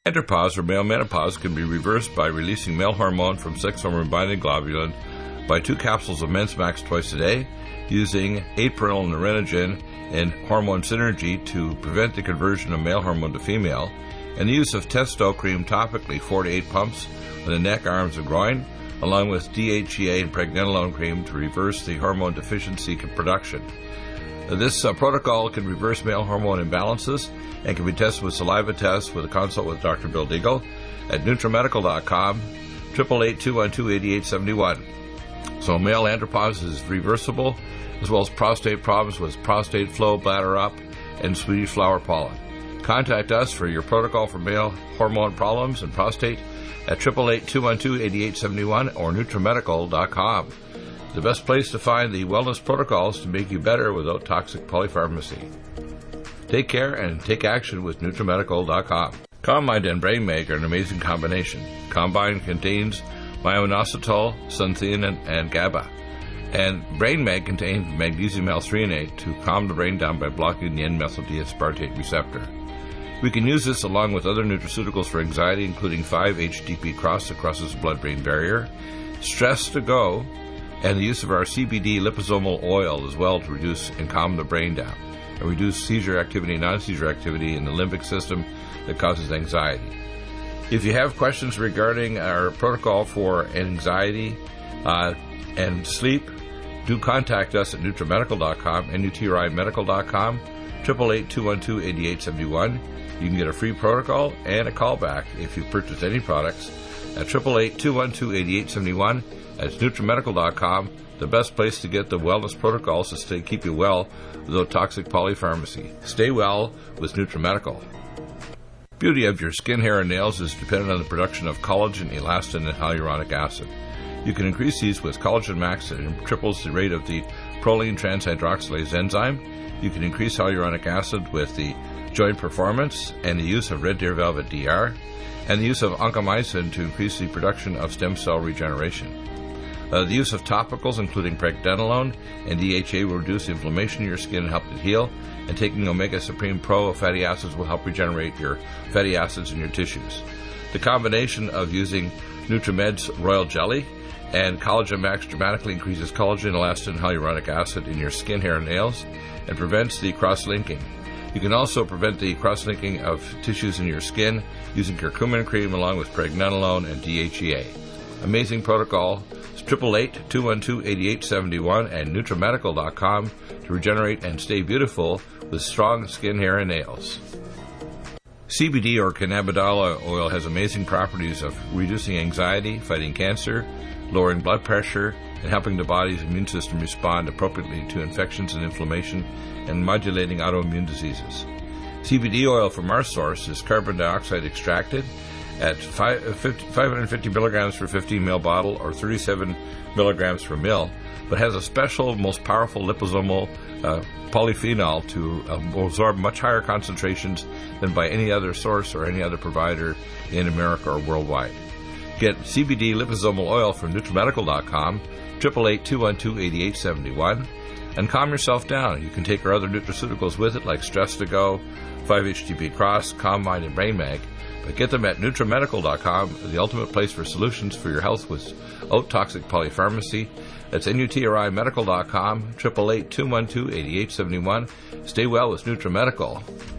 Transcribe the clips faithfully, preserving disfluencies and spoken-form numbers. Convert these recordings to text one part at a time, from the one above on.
Andropause or male menopause can be reversed by releasing male hormone from sex hormone binding globulin by two capsules of Men's Max twice a day, using April Nerinogen and Hormone Synergy to prevent the conversion of male hormone to female, and the use of Testo Cream topically, four to eight pumps on the neck, arms, and groin, along with D H E A and Pregnenolone Cream to reverse the hormone deficiency production. This uh, protocol can reverse male hormone imbalances and can be tested with saliva tests with a consult with Doctor Bill Deagle at NutriMedical dot com, eight eight eight, two one two, eight eight seven one. So male andropause is reversible, as well as prostate problems with prostate flow, bladder up, and Swedish flower pollen. Contact us for your protocol for male hormone problems and prostate at eight eight eight, two one two, eight eight seven one or NutriMedical dot com. The best place to find the wellness protocols to make you better without toxic polypharmacy. Take care and take action with NutriMedical dot com. Combine and Brain Mag are an amazing combination. Combine contains myo-inositol, sunthein, and GABA. And Brain Mag contains magnesium L-threonate to calm the brain down by blocking the N-methyl-D-aspartate receptor. We can use this along with other nutraceuticals for anxiety, including five H T P Cross that crosses the blood-brain barrier, Stress to Go, and the use of our C B D liposomal oil as well to reduce and calm the brain down, and reduce seizure activity and non-seizure activity in the limbic system that causes anxiety. If you have questions regarding our protocol for anxiety uh, and sleep, do contact us at NutriMedical dot com, N U T R I Medical dot com, eight eight eight, two one two, eight eight seven one. You can get a free protocol and a callback if you purchase any products at eight eight eight, two one two, eight eight seven one. That's NutriMedical dot com, the best place to get the wellness protocols to stay keep you well without toxic polypharmacy. Stay well with NutriMedical. Beauty of your skin, hair, and nails is dependent on the production of collagen, elastin, and hyaluronic acid. You can increase these with Collagen Max that triples the rate of the proline transhydroxylase enzyme. You can increase hyaluronic acid with the Joint Performance and the use of Red Deer Velvet D R, and the use of oncomycin to increase the production of stem cell regeneration. Uh, the use of topicals, including Pregnenolone and D H A, will reduce inflammation in your skin and help it heal, and taking Omega Supreme Pro fatty acids will help regenerate your fatty acids in your tissues. The combination of using NutriMed's Royal Jelly and Collagen Max dramatically increases collagen, elastin, and hyaluronic acid in your skin, hair, and nails, and prevents the cross-linking. You can also prevent the cross-linking of tissues in your skin using curcumin cream along with Pregnenolone and D H E A. Amazing protocol. It's eight eight eight, two one two, eight eight seven one and NutriMedical dot com to regenerate and stay beautiful with strong skin, hair, and nails. C B D or cannabidiol oil has amazing properties of reducing anxiety, fighting cancer, lowering blood pressure, and helping the body's immune system respond appropriately to infections and inflammation, and modulating autoimmune diseases. C B D oil from our source is carbon dioxide extracted at five hundred fifty milligrams per fifteen milliliter bottle or thirty-seven milligrams per mil, but has a special, most powerful liposomal uh, polyphenol to uh, absorb much higher concentrations than by any other source or any other provider in America or worldwide. Get C B D liposomal oil from NutriMedical dot com, eight eight eight, two one two, eight eight seven one, and calm yourself down. You can take our other nutraceuticals with it, like Stress to Go, five H T P Cross, Calm Mind, and Brain Mag, but get them at NutriMedical dot com, the ultimate place for solutions for your health without toxic polypharmacy. That's N U T R I Medical dot com, eight eight eight, two one two, eight eight seven one. Stay well with NutriMedical.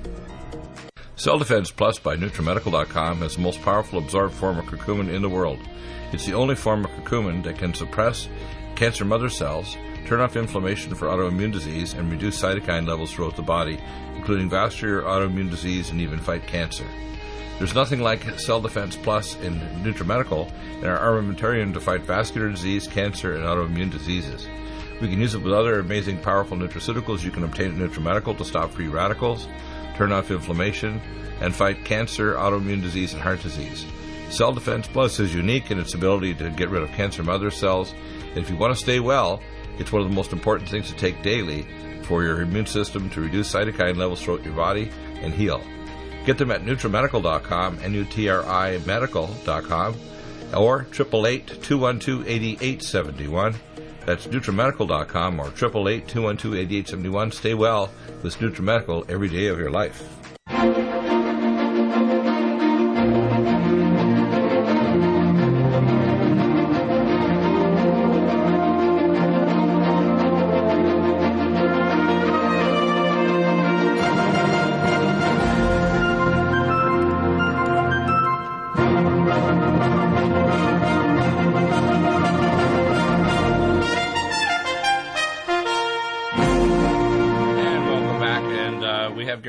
Cell Defense Plus by NutriMedical dot com has the most powerful absorbed form of curcumin in the world. It's the only form of curcumin that can suppress cancer mother cells, turn off inflammation for autoimmune disease, and reduce cytokine levels throughout the body, including vascular autoimmune disease and even fight cancer. There's nothing like Cell Defense Plus in NutriMedical and our armamentarium to fight vascular disease, cancer, and autoimmune diseases. We can use it with other amazing, powerful nutraceuticals you can obtain at NutriMedical to stop free radicals, turn off inflammation, and fight cancer, autoimmune disease, and heart disease. Cell Defense Plus is unique in its ability to get rid of cancer mother cells, and if you want to stay well, it's one of the most important things to take daily for your immune system to reduce cytokine levels throughout your body and heal. Get them at NutriMedical dot com, N U T R I Medical dot com, or eight eight eight, two one two, eight eight seven one. That's NutriMedical dot com or eight eight eight, two one two, eight eight seven one. Stay well with NutriMedical every day of your life.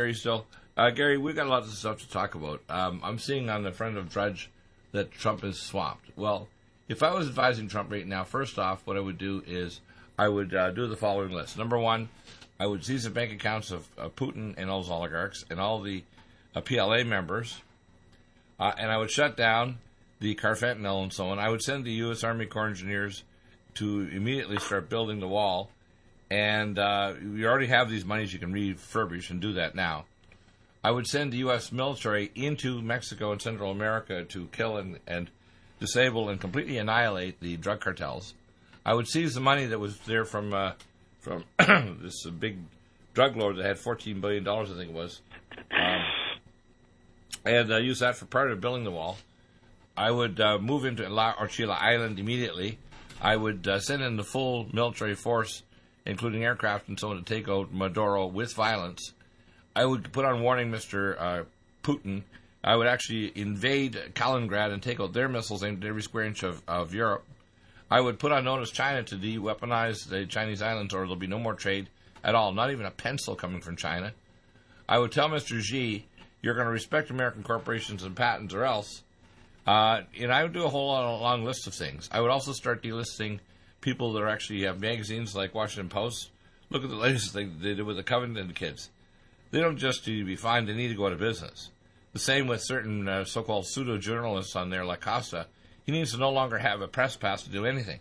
Gary Still. Uh, Gary, we've got lots of stuff to talk about. Um, I'm seeing on the Friend of Drudge that Trump is swamped. Well, if I was advising Trump right now, first off, what I would do is I would uh, do the following list. Number one, I would seize the bank accounts of uh, Putin and all those oligarchs and all the uh, P L A members, uh, and I would shut down the Carfentanil and so on. I would send the U S Army Corps Engineers to immediately start building the wall, and uh, you already have these monies you can refurbish and do that now. I would send the U S military into Mexico and Central America to kill and, and disable and completely annihilate the drug cartels. I would seize the money that was there from uh, from this uh, big drug lord that had fourteen billion dollars, I think it was, um, and uh, use that for part of building the wall. I would uh, move into La Orchila Island immediately. I would uh, send in the full military force, including aircraft and so on, to take out Maduro with violence. I would put on warning Mister Uh, Putin. I would actually invade Kaliningrad and take out their missiles aimed at every square inch of, of Europe. I would put on notice China to de-weaponize the Chinese islands, or there'll be no more trade at all, not even a pencil coming from China. I would tell Mister Xi, you're going to respect American corporations and patents or else. Uh, and I would do a whole long list of things. I would also start delisting people that are actually have magazines like Washington Post. Look at the latest thing they did with the Covington kids. They don't just need to be fined, they need to go out of business. The same with certain uh, so-called pseudo-journalists on there like Costa. He needs to no longer have a press pass to do anything.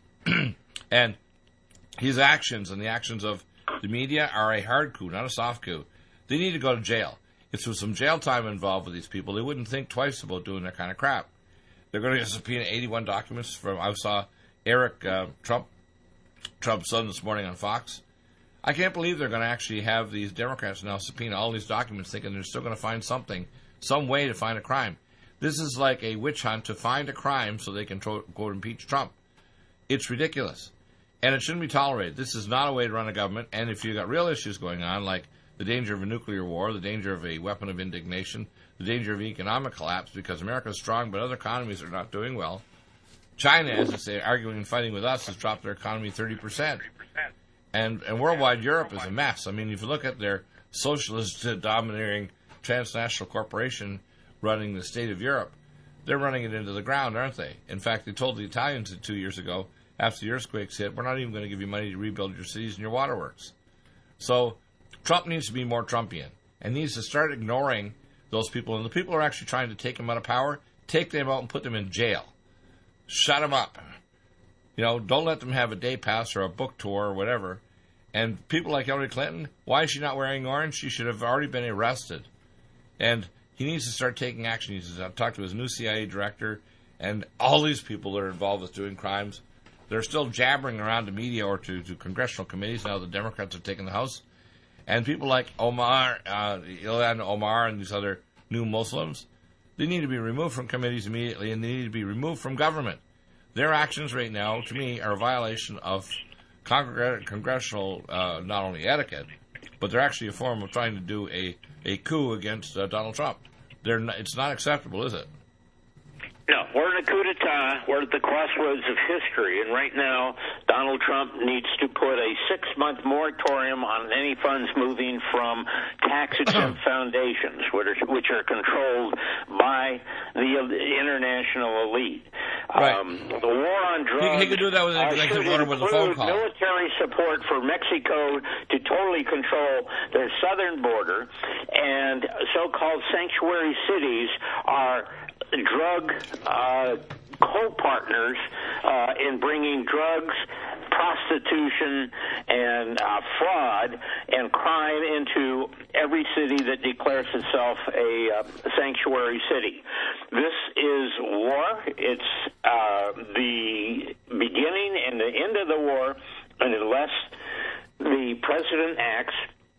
And his actions and the actions of the media are a hard coup, not a soft coup. They need to go to jail. If there was some jail time involved with these people, they wouldn't think twice about doing that kind of crap. They're going to subpoena eighty-one documents from, I saw Eric uh, Trump, Trump's son this morning on Fox. I can't believe they're going to actually have these Democrats now subpoena all these documents thinking they're still going to find something, some way to find a crime. This is like a witch hunt to find a crime so they can tro- go impeach Trump. It's ridiculous. And it shouldn't be tolerated. This is not a way to run a government. And if you've got real issues going on, like the danger of a nuclear war, the danger of a weapon of indignation, the danger of economic collapse because America is strong but other economies are not doing well. China, as I say, arguing and fighting with us, has dropped their economy thirty percent. And, and worldwide Europe is a mess. I mean, if you look at their socialist uh, domineering transnational corporation running the state of Europe, they're running it into the ground, aren't they? In fact, they told the Italians two years ago, after the earthquakes hit, we're not even going to give you money to rebuild your cities and your waterworks. So Trump needs to be more Trumpian and needs to start ignoring those people. And the people who are actually trying to take him out of power, take them out and put them in jail. Shut them up. You know, don't let them have a day pass or a book tour or whatever. And people like Hillary Clinton, why is she not wearing orange? She should have already been arrested. And he needs to start taking action. He needs to talk to his new C I A director and all these people that are involved with doing crimes. They're still jabbering around to media or to, to congressional committees now the Democrats have taken the House. And people like Omar, uh, Ilhan Omar and these other new Muslims, they need to be removed from committees immediately and they need to be removed from government. Their actions right now, to me, are a violation of congr- congressional uh, not only etiquette, but they're actually a form of trying to do a, a coup against uh, Donald Trump. They're not, it's not acceptable, is it? No, we're in a coup d'etat. We're at the crossroads of history, and right now Donald Trump needs to put a six-month moratorium on any funds moving from tax-exempt foundations, which are, which are controlled by the international elite. Right. Um, the war on drugs. He, he could do that with an executive order with a phone call. Military support for Mexico to totally control their southern border, and so-called sanctuary cities are drug uh, co-partners uh, in bringing drugs, prostitution, and uh, fraud and crime into every city that declares itself a uh, sanctuary city. This is war. It's uh, the beginning and the end of the war, and unless the president acts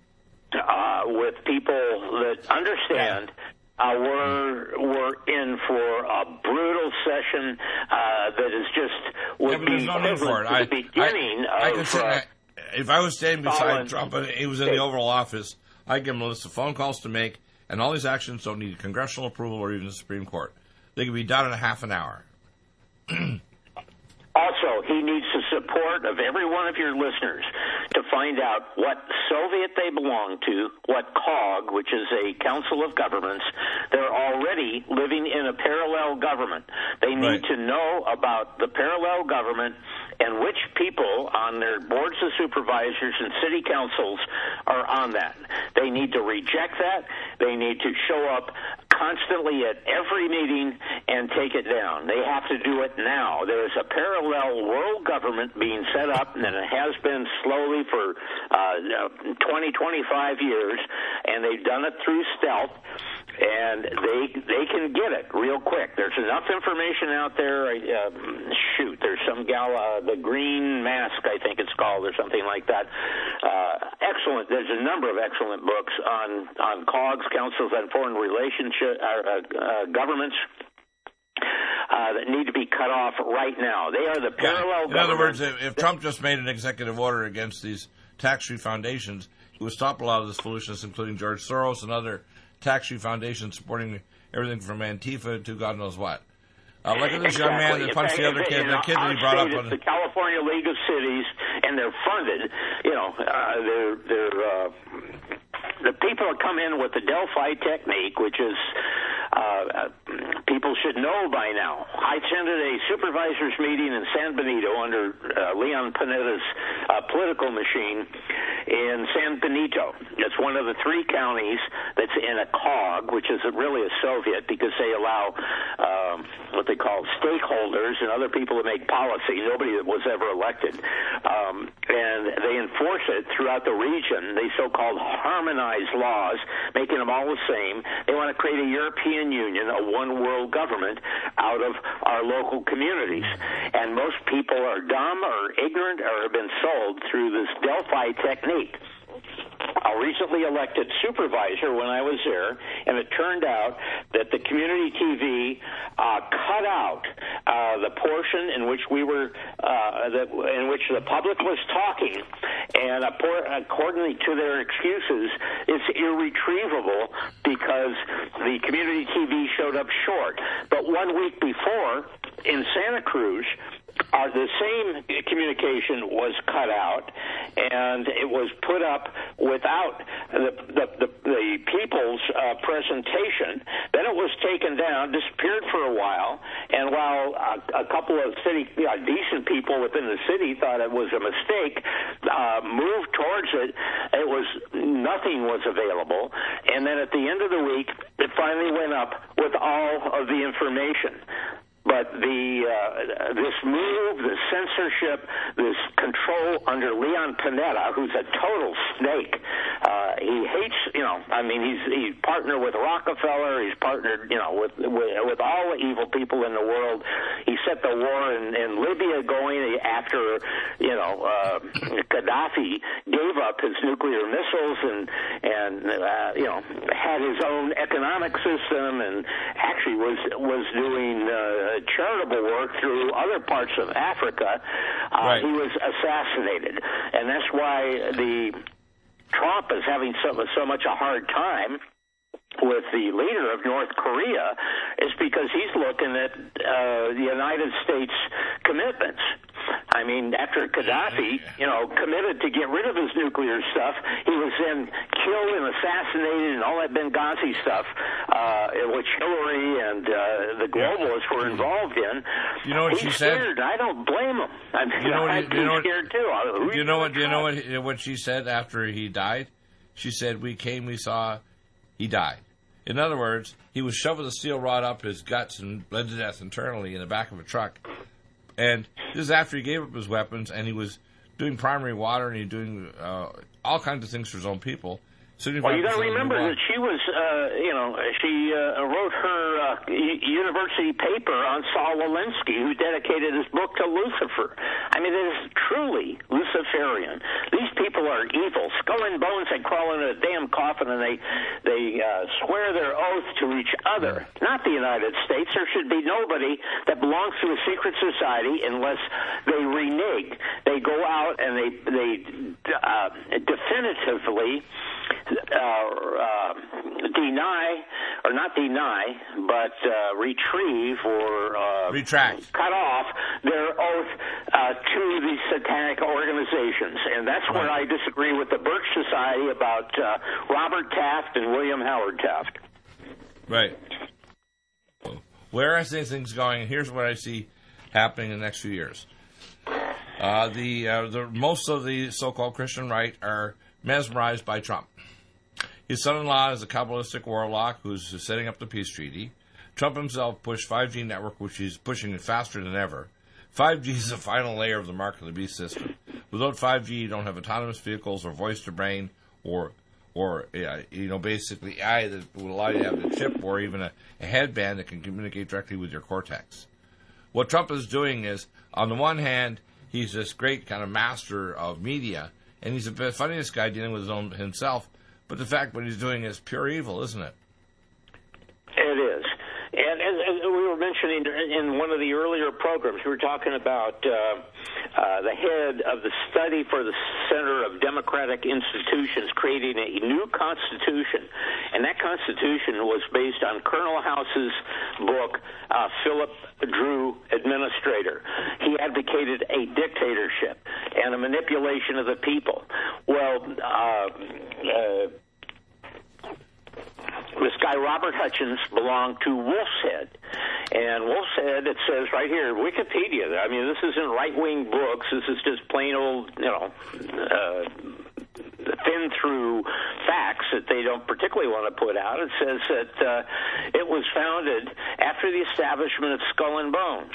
uh, with people that understand Uh, we're we're in for a brutal session uh, that is just would yeah, be no need for it. the I, beginning I, I of. can say, uh, if I was standing beside Stalin, Trump and he was in the Oval Office, I'd give him a list of phone calls to make, and all these actions don't need congressional approval or even the Supreme Court. They can be done in a half an hour. Also, he needs the support of every one of your listeners to find out what Soviet they belong to, what C O G, which is a Council of Governments. They're already living in a parallel government. They need right. to know about the parallel government and which people on their boards of supervisors and city councils are on that. They need to reject that. They need to show up constantly at every meeting and take it down. They have to do it now. There is a parallel world government being set up, and it has been slowly for uh, twenty, twenty-five years, and they've done it through stealth. And they they can get it real quick. There's enough information out there. Uh, shoot, there's some gal, uh, the Green Mask, I think it's called, or something like that. Uh, excellent. There's a number of excellent books on on C O Gs, Councils on Foreign Relationship, uh, uh, governments. Uh, that need to be cut off right now. They are the parallel. Yeah. In other words, if, if Trump just made an executive order against these tax-free foundations, it would stop a lot of this foolishness, including George Soros and other tax-free foundations supporting everything from Antifa to God knows what. Uh, look at this exactly. young man that punched the other kid, the kid that he brought up. On the California League of Cities, and they're funded. You know, uh, they're they're uh, the people that come in with the Delphi technique, which is uh, people should know by now. I attended a supervisors meeting in San Benito under uh, Leon Panetta's uh, political machine in San Benito. It's one of the three counties that's in a C O G, which is really a Soviet, because they allow um, what they call stakeholders and other people to make policy, nobody that was ever elected. Um, and they enforce it throughout the region. They so-called harmonize laws, making them all the same. They want to create a European Union, a one-world government, out of our local communities. And most people are dumb or ignorant or have been sold through this Delphi technique. A recently elected supervisor when I was there, and it turned out that the community T V uh, cut out uh, the portion in which we were, uh, the, in which the public was talking, and according to their excuses, it's irretrievable because the community T V showed up short. But one week before, in Santa Cruz, Uh, the same communication was cut out, and it was put up without the the, the, the people's uh, presentation. Then it was taken down, disappeared for a while, and while a, a couple of city you know, decent people within the city thought it was a mistake, uh, moved towards it, it was nothing was available, and then at the end of the week, it finally went up with all of the information. But the uh, this move, this censorship, this control under Leon Panetta, who's a total snake, uh, he hates, you know, I mean, he's he's partnered with Rockefeller, he's partnered, you know, with with, with all the evil people in the world. He set the war in, in Libya going after, you know, uh, Gaddafi gave up his nuclear missiles and, and uh, you know, had his own economic system and actually was, was doing... Uh, charitable work through other parts of Africa. Uh, right. He was assassinated, and that's why the Trump is having so, so much a hard time with the leader of North Korea, is because he's looking at uh, the United States commitments. I mean, after Gaddafi, you know, committed to get rid of his nuclear stuff, he was then killed and assassinated and all that Benghazi stuff, uh, which Hillary and uh, the globalists were involved in. You know what He's she said? Scared. I don't blame him. I mean, you know what, I'd you know be scared what, too. Do you know what? Do you know what? What she said after he died? She said, "We came, we saw, he died." In other words, he was shoving the steel rod up his guts and bled to death internally in the back of a truck. And this is after he gave up his weapons, and he was doing primary water, and he was doing uh, all kinds of things for his own people. Well, you got to remember that she was, uh, you know, she uh, wrote her uh, university paper on Saul Alinsky, who dedicated his book to Lucifer. I mean, it is truly Luciferian. These people are evil. Skull and bones, they crawl into a damn coffin, and they they uh, swear their oath to each other, not the United States. There should be nobody that belongs to a secret society unless they renege. They go out and they, they uh, definitively Uh, uh, deny, or not deny, but uh, retrieve or uh, retract, cut off their oath uh, to the satanic organizations. And that's right. where I disagree with the Birch Society about uh, Robert Taft and William Howard Taft. Right. Where I see things going, here's what I see happening in the next few years. Uh, the, uh, the most of the so-called Christian right are mesmerized by Trump. His son-in-law is a Kabbalistic warlock who's setting up the peace treaty. Trump himself pushed five G network, which he's pushing it faster than ever. five G is the final layer of the mark of the beast system. Without five G, you don't have autonomous vehicles or voice-to-brain or, or uh, you know, basically A I that will allow you to have a chip or even a, a headband that can communicate directly with your cortex. What Trump is doing is, on the one hand, he's this great kind of master of media, and he's the funniest guy dealing with his own himself. But the fact what he's doing is pure evil, isn't it? It is. And as, as we were mentioning in one of the earlier programs, we were talking about uh, uh, the head of the study for the Center of Democratic Institutions creating a new constitution. And that constitution was based on Colonel House's book, uh, Philip Drew, Administrator. He advocated a dictatorship and a manipulation of the people. Well, uh, uh, this guy, Robert Hutchins, belonged to Wolf's Head. And Wolf's Head, it says right here, Wikipedia, I mean, this isn't right-wing books. This is just plain old, you know, uh, thin-through facts that they don't particularly want to put out. It says that uh, it was founded after the establishment of Skull and Bones.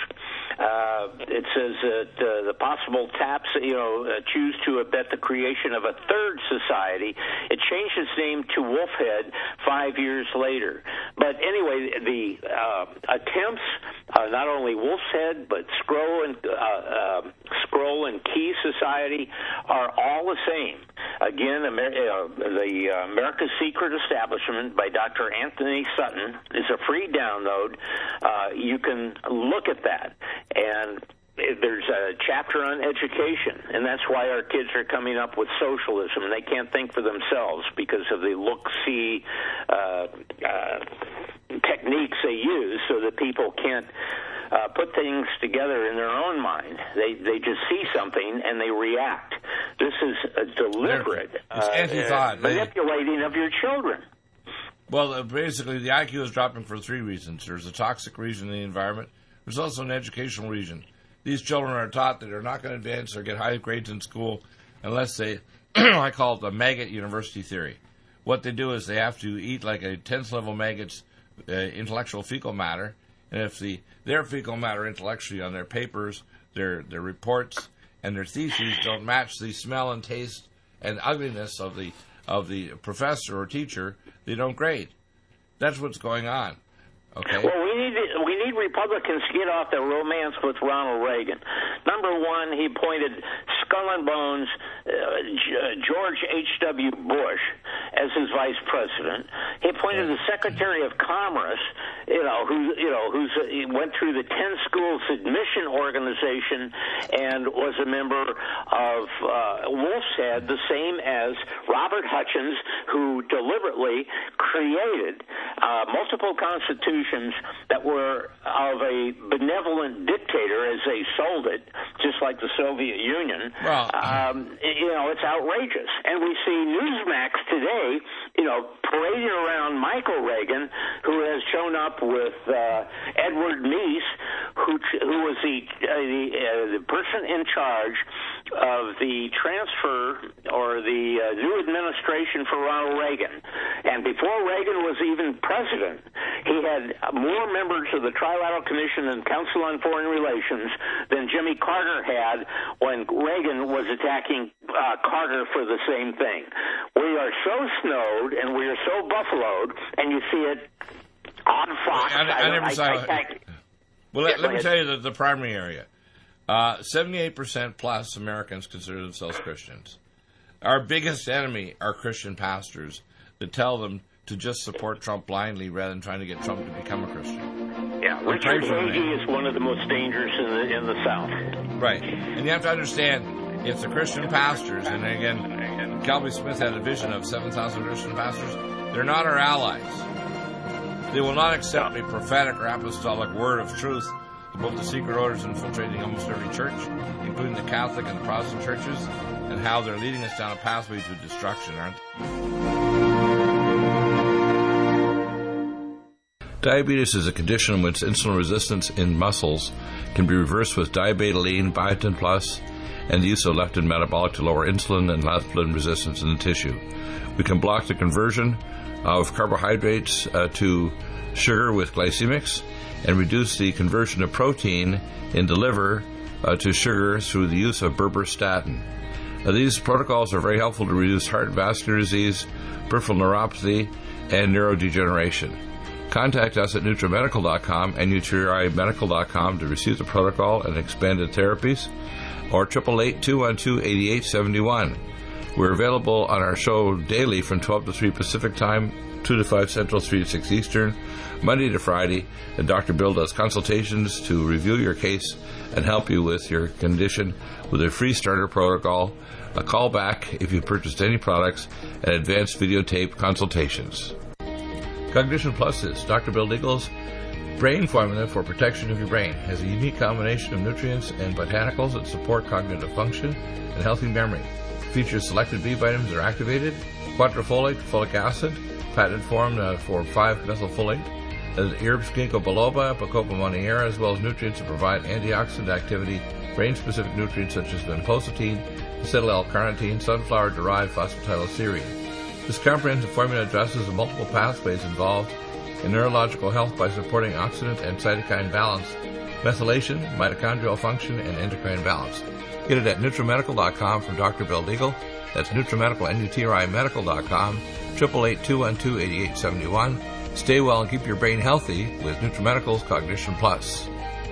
Uh, it says that uh, the possible taps, you know, uh, choose to abet the creation of a third society. It changed its name to Wolfhead five years later. But anyway, the uh, attempts, uh, not only Wolf's Head, but Scroll and uh, uh, Scroll and Key Society are all the same. Again, Amer- uh, the uh, America's Secret Establishment by Doctor Anthony Sutton is a free download. Uh, you can look at that. And there's a chapter on education, and that's why our kids are coming up with socialism. They can't think for themselves because of the look-see uh, uh, techniques they use so that people can't uh, put things together in their own mind. They they just see something and they react. This is a deliberate it's anti-thought. Uh, manipulating of your children. Well, uh, basically, the I Q is dropping for three reasons. There's a toxic reason in the environment. There's also an educational reason. These children are taught that they're not going to advance or get high grades in school unless they, I call it the maggot university theory. What they do is they have to eat like a tenth level maggot's uh, intellectual fecal matter, and if the their fecal matter intellectually on their papers, their their reports, and their theses don't match the smell and taste and ugliness of the of the professor or teacher, they don't grade. That's what's going on. Okay. Well, we need we need Republicans to get off their romance with Ronald Reagan. Number one, he appointed Skull and Bones uh, George H W Bush as his vice president. He appointed the Secretary of Commerce, you know, who you know who's uh, he went through the ten schools admission organization and was a member of uh, Wolf's Head, the same as Robert Hutchins, who deliberately created uh, multiple constitutions that were of a benevolent dictator as they sold it, just like the Soviet Union. Well, um, you know, it's outrageous. And we see Newsmax today, you know, parading around Michael Reagan, who has shown up with uh, Edward Meese, who who was the uh, the, uh, the person in charge of the transfer or the uh, new administration for Ronald Reagan. And before Reagan was even president, he had more members of the Trilateral Commission and Council on Foreign Relations than Jimmy Carter had when Reagan was attacking uh, Carter for the same thing. We are so snowed and we are so buffaloed, and you see it on Fox. I, I, I never saw it. Well, let, yeah, let me tell you the, the primary area. Uh, seventy-eight percent plus Americans consider themselves Christians. Our biggest enemy are Christian pastors that tell them to just support Trump blindly rather than trying to get Trump to become a Christian. Yeah, Richard Hagee is one of the most dangerous in the in the South. Right, and you have to understand, it's the Christian pastors, and again, Calvin Smith had a vision of seven thousand Christian pastors. They're not our allies. They will not accept a prophetic or apostolic word of truth about the secret orders infiltrating almost every church, including the Catholic and the Protestant churches, and how they're leading us down a pathway to destruction, aren't they? Diabetes is a condition in which insulin resistance in muscles can be reversed with diabetoline, biotin plus, and the use of leptin metabolic to lower insulin and leptin resistance in the tissue. We can block the conversion of carbohydrates uh, to sugar with glycemics and reduce the conversion of protein in the liver uh, to sugar through the use of berberstatin. Uh, these protocols are very helpful to reduce heart vascular disease, peripheral neuropathy, and neurodegeneration. Contact us at NutriMedical dot com and Nutri Medical dot com to receive the protocol and expanded therapies, or eight eight eight, two one two, eight eight seven one. We're available on our show daily from twelve to three Pacific Time, two to five Central, three to six Eastern, Monday to Friday, and Doctor Bill does consultations to review your case and help you with your condition with a free starter protocol, a call back if you purchased any products, and advanced videotape consultations. Cognition Plus is Doctor Bill Deagle's brain formula for protection of your brain. It has a unique combination of nutrients and botanicals that support cognitive function and healthy memory. It features selected B vitamins that are activated, quadrifolate, folic acid, patented form uh, for five methylfolate, uh, herbs ginkgo biloba, bacopa monnieri, as well as nutrients that provide antioxidant activity, brain-specific nutrients such as vinpocetine, acetyl-L-carnitine, sunflower-derived phosphatidylserine. This comprehensive formula addresses the multiple pathways involved in neurological health by supporting oxidant and cytokine balance, methylation, mitochondrial function, and endocrine balance. Get it at NutriMedical dot com from Doctor Bill Deagle. That's NutriMedical, N U T R I Medical dot com, eight eight eight, two one two, eight eight seven one. Stay well and keep your brain healthy with NutriMedical's Cognition Plus.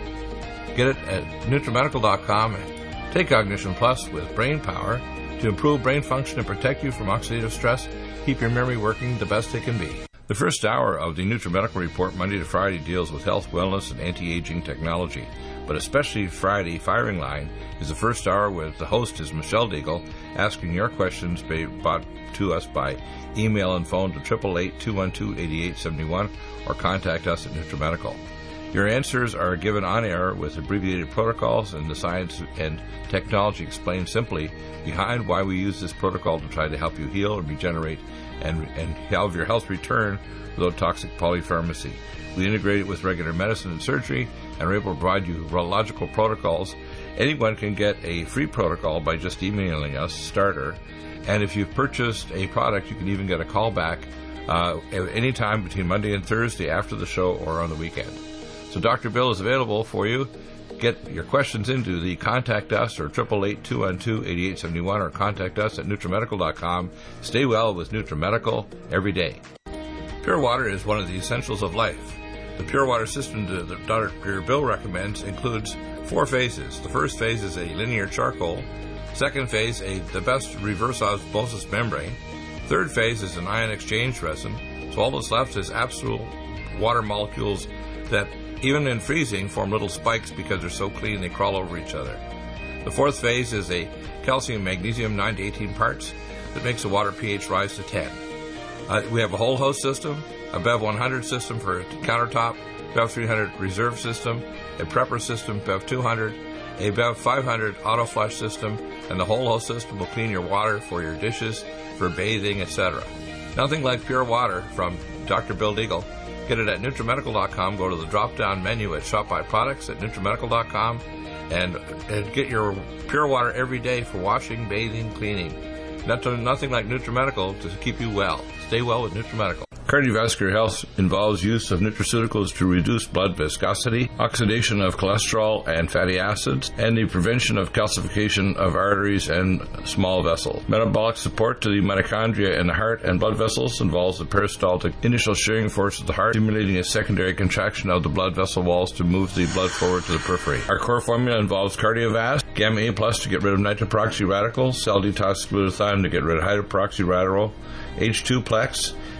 Get it at NutriMedical dot com. Take Cognition Plus with brain power to improve brain function and protect you from oxidative stress. Keep your memory working the best it can be. The first hour of the NutriMedical Report, Monday to Friday, deals with health, wellness, and anti-aging technology. But especially Friday, Firing Line, is the first hour where the host is Michelle Deagle, asking your questions brought to us by email and phone to eight eight eight, two one two, eight eight seven one or contact us at NutriMedical. Your answers are given on air with abbreviated protocols and the science and technology explained simply behind why we use this protocol to try to help you heal and regenerate and, and have your health return without toxic polypharmacy. We integrate it with regular medicine and surgery and are able to provide you logical protocols. Anyone can get a free protocol by just emailing us, starter. And if you've purchased a product, you can even get a call back uh, at any time between Monday and Thursday after the show or on the weekend. So Doctor Bill is available for you. Get your questions into the Contact Us or eight eight eight, two one two, eight eight seven one or contact us at NutriMedical dot com. Stay well with NutriMedical every day. Pure water is one of the essentials of life. The pure water system that Doctor Bill recommends includes four phases. The first phase is a linear charcoal. Second phase, a the best reverse osmosis membrane. Third phase is an ion exchange resin. So all that's left is absolute water molecules that, even in freezing, form little spikes because they're so clean they crawl over each other. The fourth phase is a calcium magnesium nine to eighteen parts that makes the water pH rise to ten. Uh, we have a whole host system, a B E V one hundred system for a countertop, B E V three hundred reserve system, a prepper system, B E V two hundred, a B E V five hundred auto flush system, and the whole host system will clean your water for your dishes, for bathing, et cetera. Nothing like pure water from Doctor Bill Deagle. Get it at NutriMedical dot com. Go to the drop-down menu at Shop By Products at NutriMedical dot com and, and get your pure water every day for washing, bathing, cleaning. Not to, nothing like NutriMedical to keep you well. Stay well with NutriMedical. Cardiovascular health involves use of nutraceuticals to reduce blood viscosity, oxidation of cholesterol and fatty acids, and the prevention of calcification of arteries and small vessels. Metabolic support to the mitochondria in the heart and blood vessels involves the peristaltic initial shearing force of the heart, stimulating a secondary contraction of the blood vessel walls to move the blood forward to the periphery. Our core formula involves Cardiovasc, Gamma A Plus to get rid of nitroproxy radicals, Cell Detox Glutathione to get rid of hydroperoxy radical, H two Plex,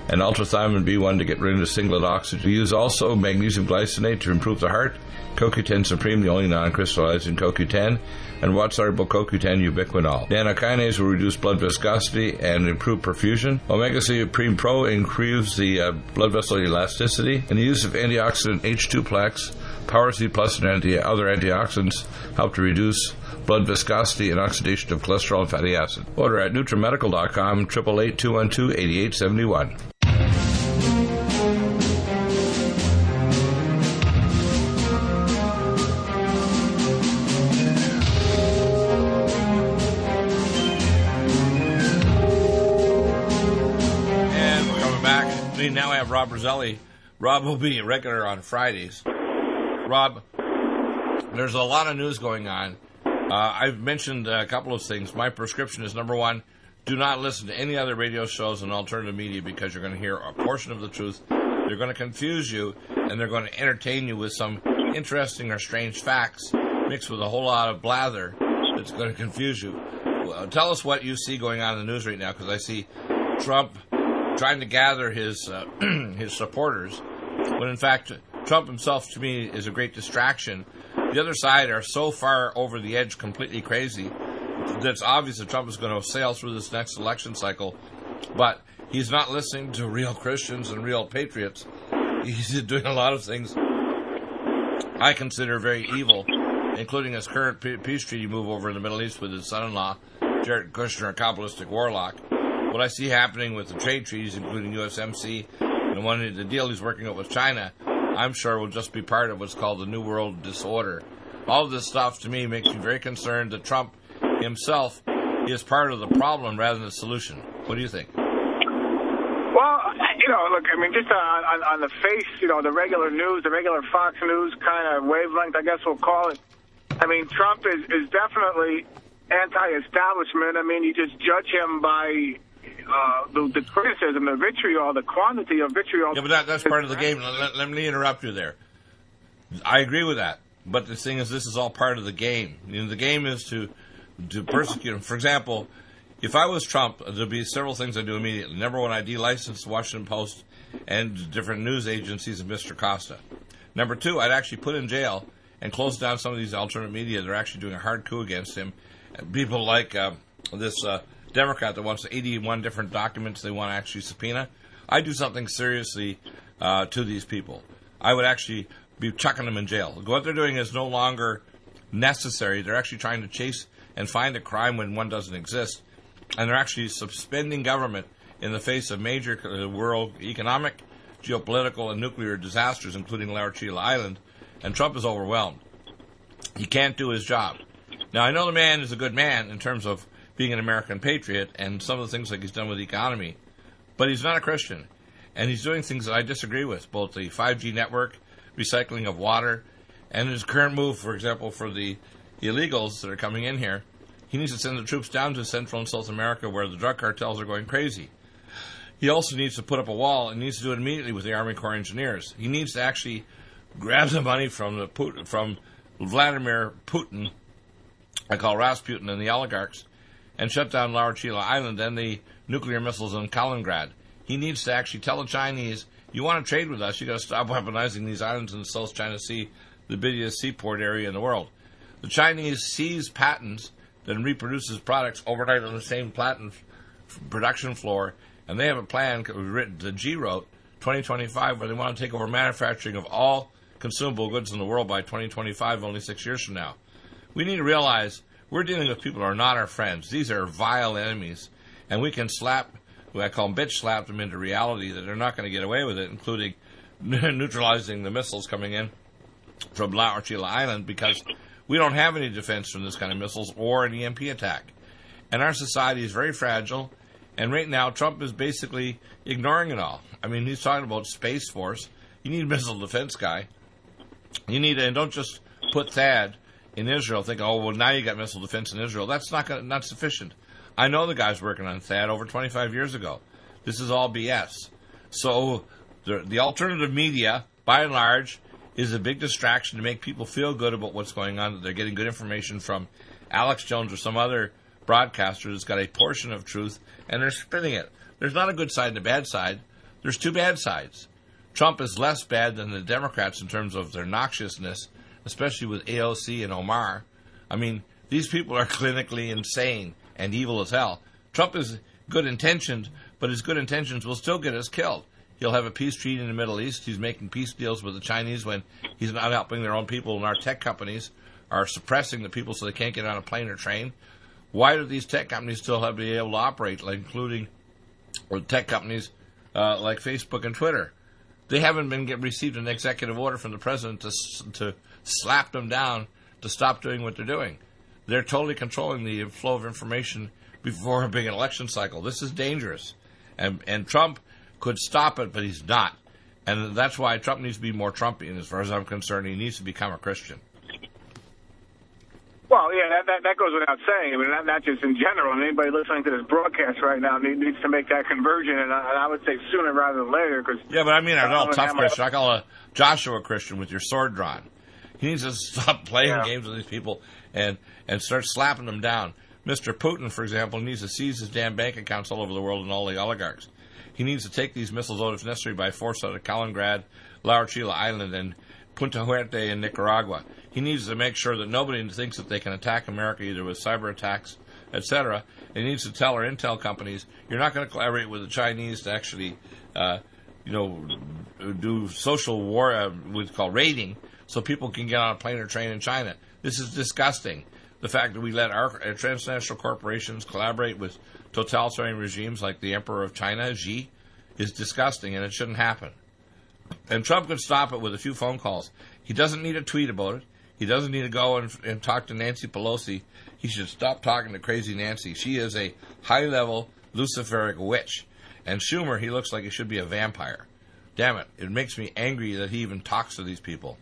and ultrathymine B one to get rid of singlet oxygen. We use also magnesium glycinate to improve the heart, C O Q ten Supreme, the only non-crystallizing C O Q ten, and water-soluble C O Q ten ubiquinol. Nanokinase will reduce blood viscosity and improve perfusion. Omega Supreme Pro improves the uh, blood vessel elasticity, and the use of antioxidant H two Plex, Power C Plus, and anti- other antioxidants help to reduce blood viscosity and oxidation of cholesterol and fatty acid. Order at NutriMedical dot com, eight eight eight, two one two, eight eight seven one. And we're coming back. We now have Rob Roselli. Rob will be regular on Fridays. Rob, there's a lot of news going on. Uh, I've mentioned a couple of things. My prescription is, number one, do not listen to any other radio shows and alternative media because you're going to hear a portion of the truth. They're going to confuse you, and they're going to entertain you with some interesting or strange facts mixed with a whole lot of blather that's going to confuse you. Well, tell us what you see going on in the news right now, because I see Trump trying to gather his uh, his supporters, when in fact Trump himself, to me, is a great distraction. The other side are so far over the edge, completely crazy, that it's obvious that Trump is going to sail through this next election cycle. But he's not listening to real Christians and real patriots. He's doing a lot of things I consider very evil, including his current peace treaty move over in the Middle East with his son-in-law, Jared Kushner, a Kabbalistic warlock. What I see happening with the trade treaties, including U S M C, and the one the deal he's working out with China, I'm sure will just be part of what's called the New World Disorder. All of this stuff, to me, makes me very concerned that Trump himself is part of the problem rather than the solution. What do you think? Well, you know, look, I mean, just on, on, on the face, you know, the regular news, the regular Fox News kind of wavelength, I guess we'll call it. I mean, Trump is, is definitely anti-establishment. I mean, you just judge him by uh, the, the criticism, the vitriol, the quantity of vitriol. Yeah, but that, that's part of the game. Let, let me interrupt you there. I agree with that. But the thing is, this is all part of the game. You know, the game is to to persecute him. For example, if I was Trump, there'd be several things I'd do immediately. Number one, I'd delicense the Washington Post and different news agencies of Mister Costa. Number two, I'd actually put in jail and close down some of these alternate media that are actually doing a hard coup against him. People like uh, this uh, Democrat that wants eighty-one different documents they want to actually subpoena. I'd do something seriously uh, to these people. I would actually be chucking them in jail. What they're doing is no longer necessary. They're actually trying to chase and find a crime when one doesn't exist. And they're actually suspending government in the face of major world economic, geopolitical, and nuclear disasters, including Laurachila Island. And Trump is overwhelmed. He can't do his job. Now, I know the man is a good man in terms of being an American patriot and some of the things like he's done with the economy. But he's not a Christian. And he's doing things that I disagree with, both the five G network, recycling of water, and his current move, for example, for the illegals that are coming in here. He needs to send the troops down to Central and South America where the drug cartels are going crazy. He also needs to put up a wall and needs to do it immediately with the Army Corps engineers. He needs to actually grab the money from the Putin, from Vladimir Putin, I call Rasputin, and the oligarchs, and shut down Laurachila Island and the nuclear missiles in Kaliningrad. He needs to actually tell the Chinese, you want to trade with us, you got to stop weaponizing these islands in the South China Sea, the busiest seaport area in the world. The Chinese seize patents that reproduces products overnight on the same patent production floor, and they have a plan written the G wrote twenty twenty-five where they want to take over manufacturing of all consumable goods in the world by twenty twenty-five, only six years from now. We need to realize we're dealing with people who are not our friends. These are vile enemies, and we can slap, I call them bitch slap them into reality that they're not going to get away with it, including neutralizing the missiles coming in from Laurachila Island, because we don't have any defense from this kind of missiles or an E M P attack. And our society is very fragile, and right now Trump is basically ignoring it all. I mean, he's talking about Space Force. You need a missile defense guy. You need, and don't just put THAAD in Israel, think, oh, well, now you got missile defense in Israel. That's not gonna, not sufficient. I know the guys working on THAAD over twenty-five years ago. This is all B S. So the, the alternative media, by and large, is a big distraction to make people feel good about what's going on, that they're getting good information from Alex Jones or some other broadcaster that's got a portion of truth, and they're spinning it. There's not a good side and a bad side. there's two bad sides. Trump is less bad than the Democrats in terms of their noxiousness, especially with A O C and Omar. I mean, these people are clinically insane and evil as hell. Trump is good intentioned, but his good intentions will still get us killed. He'll have a peace treaty in the Middle East. He's making peace deals with the Chinese when he's not helping their own people, and our tech companies are suppressing the people so they can't get on a plane or train. Why do these tech companies still have to be able to operate, like including or tech companies uh, like Facebook and Twitter? They haven't been get, received an executive order from the president to to slap them down to stop doing what they're doing. They're totally controlling the flow of information before a big election cycle. This is dangerous. And and Trump could stop it, but he's not. And that's why Trump needs to be more Trumpian, as far as I'm concerned. He needs to become a Christian. Well, yeah, that, that that goes without saying. I mean, not, not just in general. I mean, anybody listening to this broadcast right now need, needs to make that conversion, and I, and I would say sooner rather than later. Cause yeah, but I mean, I call a tough Christian. I call a Joshua Christian with your sword drawn. He needs to stop playing yeah. games with these people and, and start slapping them down. Mister Putin, for example, needs to seize his damn bank accounts all over the world and all the oligarchs. He needs to take these missiles out if necessary by force out of Kaliningrad, La Orchila Island, and Punta Huerte in Nicaragua. He needs to make sure that nobody thinks that they can attack America either with cyber attacks, et cetera. He needs to tell our intel companies, you're not going to collaborate with the Chinese to actually, uh, you know, do social war, uh, what's called raiding, so people can get on a plane or train in China. This is disgusting. The fact that we let our, our transnational corporations collaborate with totalitarian regimes like the Emperor of China, Xi, is disgusting, and it shouldn't happen. And Trump could stop it with a few phone calls. He doesn't need a tweet about it. He doesn't need to go and, and talk to Nancy Pelosi. He should stop talking to crazy Nancy. She is a high-level Luciferic witch. And Schumer, he looks like he should be a vampire. Damn it. It makes me angry that he even talks to these people.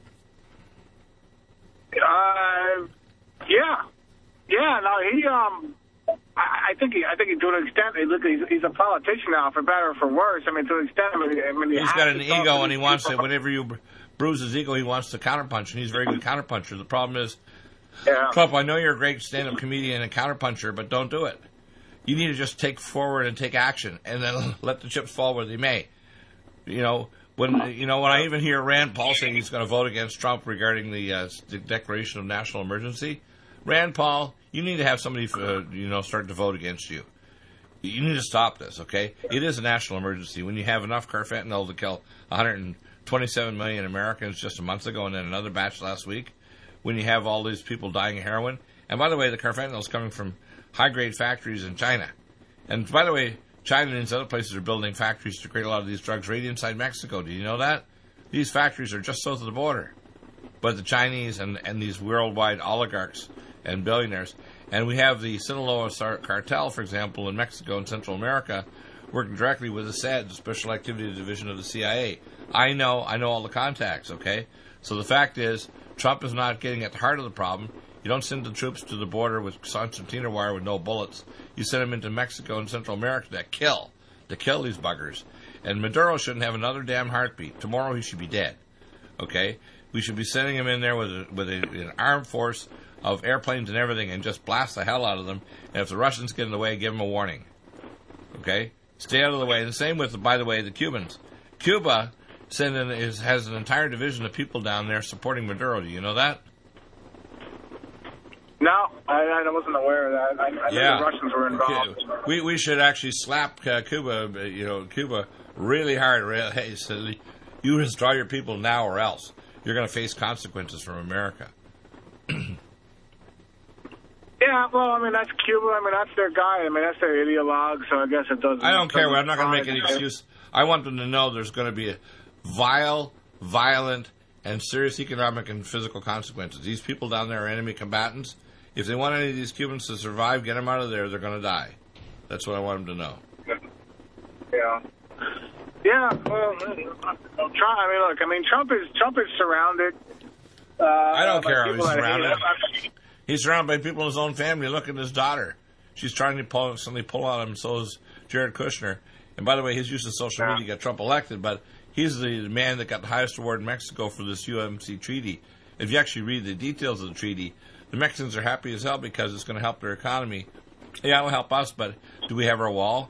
Uh, yeah. Yeah, no, he, um... I think he, I think he, to an extent, look, he's, he's a politician now, for better or for worse. I mean, to an extent, I mean, I mean he he's got an ego, and he wants to. Whenever you bruise his ego, he wants to counterpunch, and he's a very good counterpuncher. The problem is, yeah. Trump, I know you're a great stand-up comedian and counterpuncher, but don't do it. You need to just take forward and take action, and then let the chips fall where they may. You know, when you know when I even hear Rand Paul saying he's going to vote against Trump regarding the, uh, the declaration of national emergency, Rand Paul, you need to have somebody, uh, you know, start to vote against you. You need to stop this, okay? It is a national emergency. When you have enough carfentanil to kill one hundred twenty-seven million Americans just a month ago and then another batch last week, when you have all these people dying of heroin, and by the way, the carfentanil is coming from high-grade factories in China. And by the way, China and these other places are building factories to create a lot of these drugs right inside Mexico. Do you know that? These factories are just south of the border. But the Chinese and, and these worldwide oligarchs and billionaires. And we have the Sinaloa cartel, for example, in Mexico and Central America, working directly with the S A D, the Special Activities Division of the C I A. I know, I know all the contacts, okay? So the fact is, Trump is not getting at the heart of the problem. You don't send the troops to the border with concertina wire with no bullets. You send them into Mexico and Central America to kill, to kill these buggers. And Maduro shouldn't have another damn heartbeat. Tomorrow he should be dead, okay? We should be sending him in there with a, with a, an armed force of airplanes and everything and just blast the hell out of them. And if the Russians get in the way, give them a warning. Okay? Stay out of the way. The same with, by the way, the Cubans. Cuba send in, is, has an entire division of people down there supporting Maduro. Do you know that? No, I, I wasn't aware of that. I, I yeah. knew the Russians were involved. We we should actually slap uh, Cuba, you know, Cuba really hard. Really, hey, so you withdraw your people now or else. You're going to face consequences from America. Yeah, well, I mean, that's Cuba. I mean, that's their guy. I mean, that's their ideologue, so I guess it doesn't... I don't care. I'm not going to make any excuse. I want them to know there's going to be a vile, violent, and serious economic and physical consequences. These people down there are enemy combatants. If they want any of these Cubans to survive, get them out of there. They're going to die. That's what I want them to know. Yeah. Yeah, well, Trump, I mean, look, I mean, Trump is, Trump is surrounded... Uh, I don't care how he's surrounded. He's surrounded by people in his own family. Look at his daughter. She's trying to pull, suddenly pull on him, so is Jared Kushner. And by the way, his use of social media got Trump elected, but he's the man that got the highest award in Mexico for this U M C treaty. If you actually read the details of the treaty, the Mexicans are happy as hell because it's going to help their economy. Yeah, it'll help us, but do we have our wall?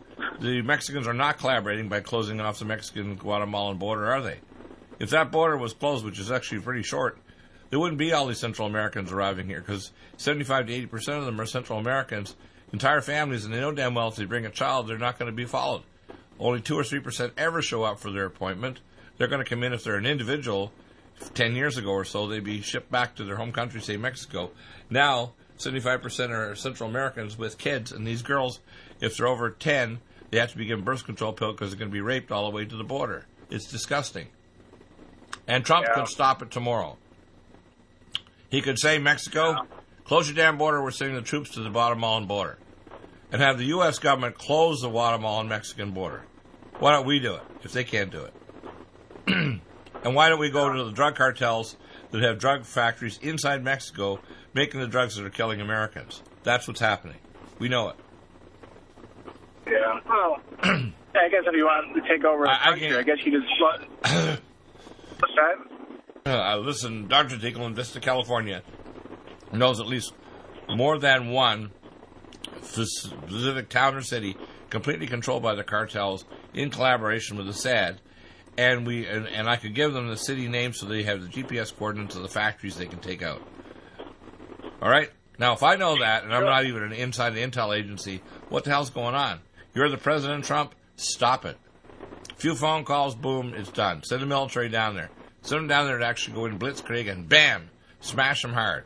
the Mexicans are not collaborating by closing off the Mexican-Guatemalan border, are they? If that border was closed, which is actually pretty short, there wouldn't be all these Central Americans arriving here, because seventy-five to eighty percent of them are Central Americans, entire families, and they know damn well if they bring a child, they're not going to be followed. Only two or three percent ever show up for their appointment. They're going to come in if they're an individual. Ten years ago or so, they'd be shipped back to their home country, say Mexico. Now, seventy-five percent are Central Americans with kids, and these girls, if they're over ten, they have to be given birth control pill because they're going to be raped all the way to the border. It's disgusting. And Trump Yeah. could stop it tomorrow. He could say, Mexico, yeah. close your damn border, we're sending the troops to the Guatemalan border. And have the U S government close the Guatemalan-Mexican border. Why don't we do it, if they can't do it? And why don't we go to the drug cartels that have drug factories inside Mexico making the drugs that are killing Americans? That's what's happening. We know it. Yeah. Well, I guess if you want to take over the I, country, I, I guess you just... What's that? Uh, listen, Doctor Deagle in Vista, California, knows at least more than one specific town or city completely controlled by the cartels in collaboration with the S A D. And we and, and I could give them the city names so they have the G P S coordinates of the factories they can take out. All right? Now, if I know that, and I'm not even an inside the intel agency, what the hell's going on? You're the president, Trump? Stop it. A few phone calls, boom, it's done. Send the military down there. Send them down there to actually go in blitzkrieg and bam, smash them hard.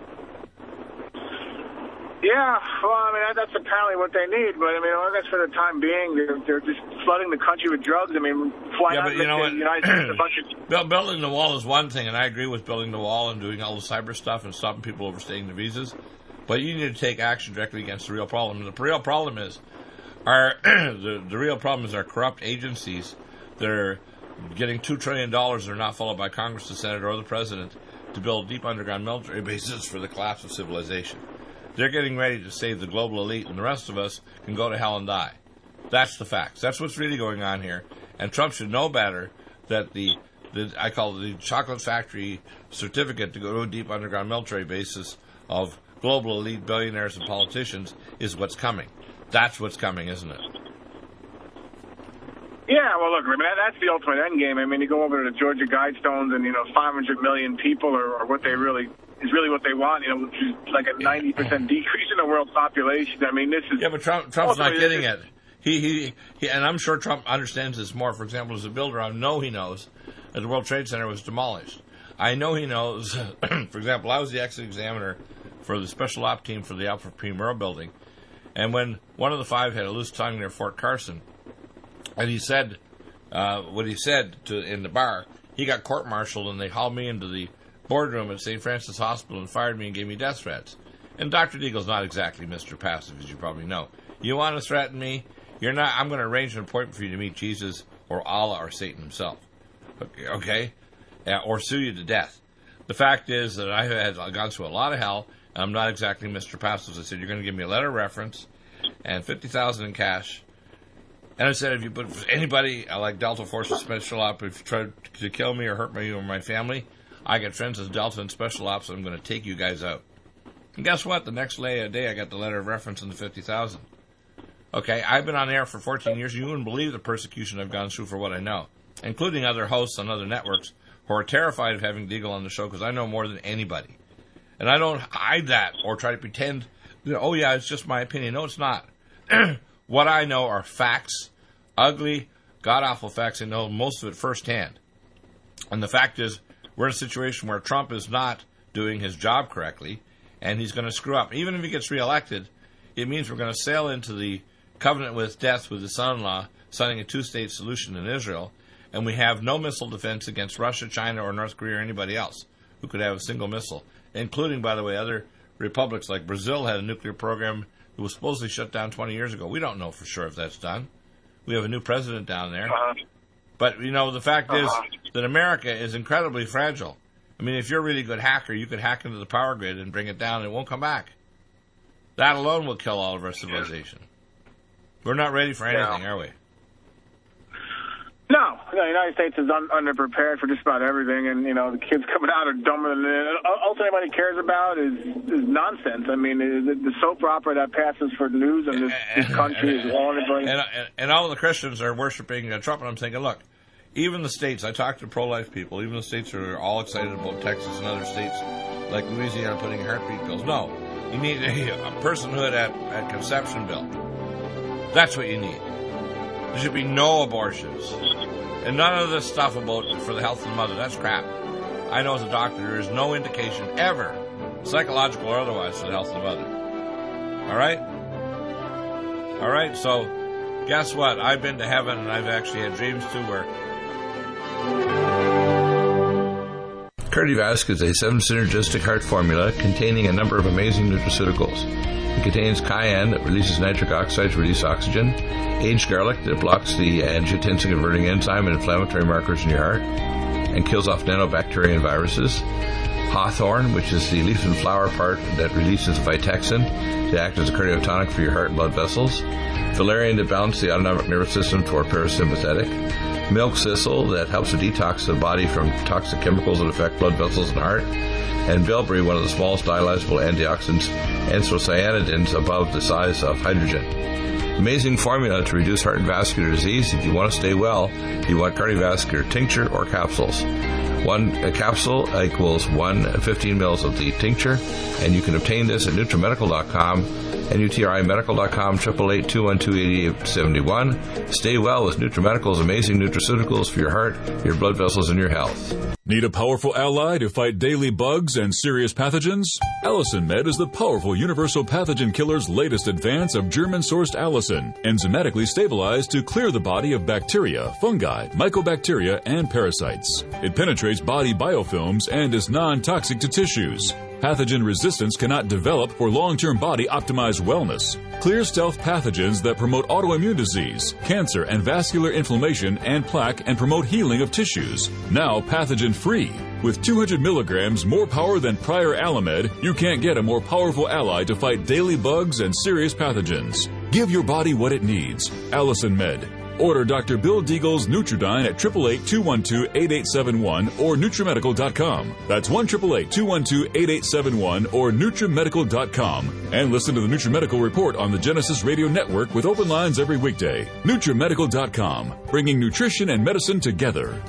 Yeah, well, I mean, that's apparently what they need, but, I mean, I guess for the time being, they're, they're just flooding the country with drugs. I mean, why yeah, not but you make know the what? United States a bunch of... Building the wall is one thing, and I agree with building the wall and doing all the cyber stuff and stopping people overstaying the visas, but you need to take action directly against the real problem. And the real problem is, our the, the real problem is our corrupt agencies that are getting two trillion dollars that are not followed by Congress, the Senate, or the President to build deep underground military bases for the collapse of civilization. They're getting ready to save the global elite, and the rest of us can go to hell and die. That's the facts. That's what's really going on here. And Trump should know better that the, the I call it the chocolate factory certificate to go to a deep underground military basis of global elite billionaires and politicians is what's coming. That's what's coming, isn't it? Yeah, well, look, I mean, that, that's the ultimate end game. I mean, you go over to the Georgia Guidestones and, you know, five hundred million people are, are what they really, is really what they want, you know, which is like a ninety percent decrease in the world population. I mean, this is... Yeah, but Trump, Trump's not getting it. He, he, he, and I'm sure Trump understands this more. For example, as a builder, I know he knows that the World Trade Center was demolished. I know he knows, for example, I was the exit examiner for the special op team for the Alfred P. Murrah building. And when one of the five had a loose tongue near Fort Carson, and he said uh, what he said to in the bar, he got court-martialed, and they hauled me into the boardroom at Saint Francis Hospital and fired me and gave me death threats. And Doctor Deagle's not exactly Mister Passive, as you probably know. You want to threaten me? You're not. I'm going to arrange an appointment for you to meet Jesus or Allah or Satan himself. Okay? okay? Uh, or sue you to death. The fact is that I had gone through a lot of hell. I'm not exactly Mister Passive. I said, you're going to give me a letter of reference and fifty thousand dollars in cash. And I said, if you put anybody like Delta Force or Special Ops, if you try to kill me or hurt me or my family, I get friends as Delta and Special Ops, and I'm going to take you guys out. And guess what? The next day, I got the letter of reference and the fifty thousand dollars. Okay, I've been on air for fourteen years. You wouldn't believe the persecution I've gone through for what I know, including other hosts on other networks who are terrified of having Deagle on the show because I know more than anybody. And I don't hide that or try to pretend, you know, oh, yeah, it's just my opinion. No, it's not. What I know are facts, ugly, god-awful facts. I know most of it firsthand. And the fact is, we're in a situation where Trump is not doing his job correctly, and he's going to screw up. Even if he gets reelected, it means we're going to sail into the covenant with death with his son-in-law, signing a two-state solution in Israel, and we have no missile defense against Russia, China, or North Korea, or anybody else who could have a single missile, including, by the way, other republics like Brazil had a nuclear program that was supposedly shut down twenty years ago. We don't know for sure if that's done. We have a new president down there. Uh-huh. But, you know, the fact uh-huh. is that America is incredibly fragile. I mean, if you're a really good hacker, you could hack into the power grid and bring it down, and it won't come back. That alone will kill all of our civilization. We're not ready for anything, yeah. are we? No, you know, the United States is un- underprepared for just about everything, and, you know, the kids coming out are dumber than it. All anybody cares about is, is nonsense. I mean, the, the soap opera that passes for news in this, this country is all and, and, and all the Christians are worshiping uh, Trump, and I'm thinking, look, even the states, I talk to pro-life people, even the states are all excited about Texas and other states like Louisiana putting heartbeat bills. No, you need a, a personhood at, at conception bill. That's what you need. There should be no abortions. And none of this stuff about for the health of the mother, that's crap. I know as a doctor there is no indication ever, psychological or otherwise, for the health of the mother. All right? All right, so guess what? I've been to heaven, and I've actually had dreams too where... Cardiovasc is a seven-synergistic heart formula containing a number of amazing nutraceuticals. It contains cayenne that releases nitric oxide to release oxygen, aged garlic that blocks the angiotensin-converting enzyme and inflammatory markers in your heart and kills off nanobacteria and viruses, hawthorn, which is the leaf and flower part that releases vitexin to act as a cardiotonic for your heart and blood vessels, valerian to balance the autonomic nervous system toward parasympathetic, milk thistle that helps to detox the body from toxic chemicals that affect blood vessels and heart, and bilberry, one of the smallest dialyzable antioxidants, anthocyanidins above the size of hydrogen. Amazing formula to reduce heart and vascular disease. If you want to stay well, you want cardiovascular tincture or capsules. One a capsule equals one fifteen mils of the tincture, and you can obtain this at NutriMedical dot com, N U T R I medical dot com, eight eight eight, two one two, eight eight seven one. Stay well with NutriMedical's amazing nutraceuticals for your heart, your blood vessels, and your health. Need a powerful ally to fight daily bugs and serious pathogens? Allicin Med is the powerful universal pathogen killer's latest advance of German-sourced allicin, enzymatically stabilized to clear the body of bacteria, fungi, mycobacteria, and parasites. It penetrates body biofilms and is non-toxic to tissues. Pathogen resistance cannot develop for long-term body-optimized wellness. Clear stealth pathogens that promote autoimmune disease, cancer and vascular inflammation and plaque and promote healing of tissues. Now pathogen-free. With two hundred milligrams more power than prior Alamed, you can't get a more powerful ally to fight daily bugs and serious pathogens. Give your body what it needs. Allicin Med. Order Doctor Bill Deagle's Nutridyne at eight eight eight, two one two, eight eight seven one or NutriMedical dot com. That's one eight eight eight, two one two, eight eight seven one or NutriMedical dot com. And listen to the NutriMedical Report on the Genesis Radio Network with open lines every weekday. NutriMedical dot com, bringing nutrition and medicine together.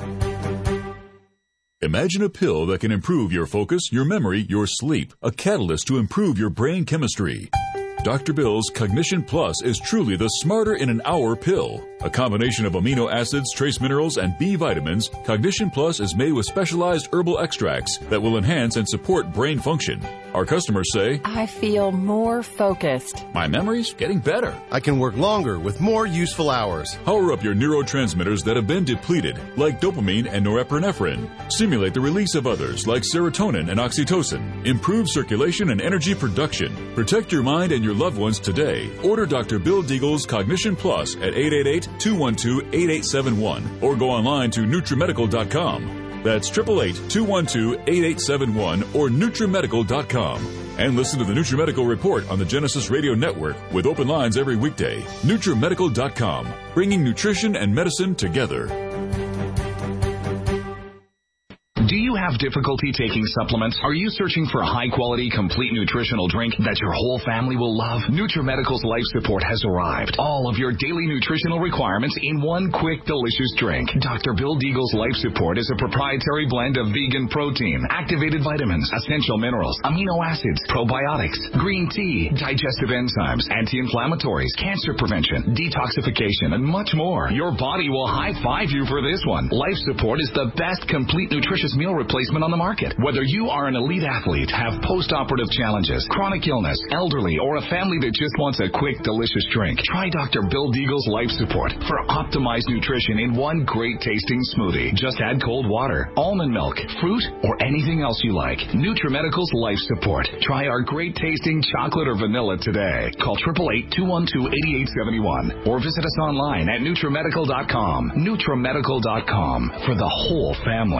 Imagine a pill that can improve your focus, your memory, your sleep. A catalyst to improve your brain chemistry. Doctor Bill's Cognition Plus is truly the smarter in an hour pill. A combination of amino acids, trace minerals, and B vitamins, Cognition Plus is made with specialized herbal extracts that will enhance and support brain function. Our customers say, I feel more focused. My memory's getting better. I can work longer with more useful hours. Power up your neurotransmitters that have been depleted, like dopamine and norepinephrine. Stimulate the release of others, like serotonin and oxytocin. Improve circulation and energy production. Protect your mind and your loved ones today. Order Doctor Bill Deagle's Cognition Plus at eight eight eight, two one two, eight eight seven one or go online to NutriMedical dot com. That's eight eight eight, two one two, eight eight seven one or NutriMedical dot com. And listen to the NutriMedical Report on the Genesis Radio Network with open lines every weekday. NutriMedical dot com, bringing nutrition and medicine together. Do you have difficulty taking supplements? Are you searching for a high-quality, complete nutritional drink that your whole family will love? NutriMedical's Life Support has arrived. All of your daily nutritional requirements in one quick, delicious drink. Doctor Bill Deagle's Life Support is a proprietary blend of vegan protein, activated vitamins, essential minerals, amino acids, probiotics, green tea, digestive enzymes, anti-inflammatories, cancer prevention, detoxification, and much more. Your body will high-five you for this one. Life Support is the best complete nutritious meal replacement on the market. Whether you are an elite athlete, have post-operative challenges, chronic illness, elderly, or a family that just wants a quick, delicious drink, try Doctor Bill Deagle's Life Support for optimized nutrition in one great-tasting smoothie. Just add cold water, almond milk, fruit, or anything else you like. NutriMedical's Life Support. Try our great-tasting chocolate or vanilla today. Call eight eight eight, two one two, eight eight seven one or visit us online at NutriMedical dot com. NutriMedical dot com for the whole family.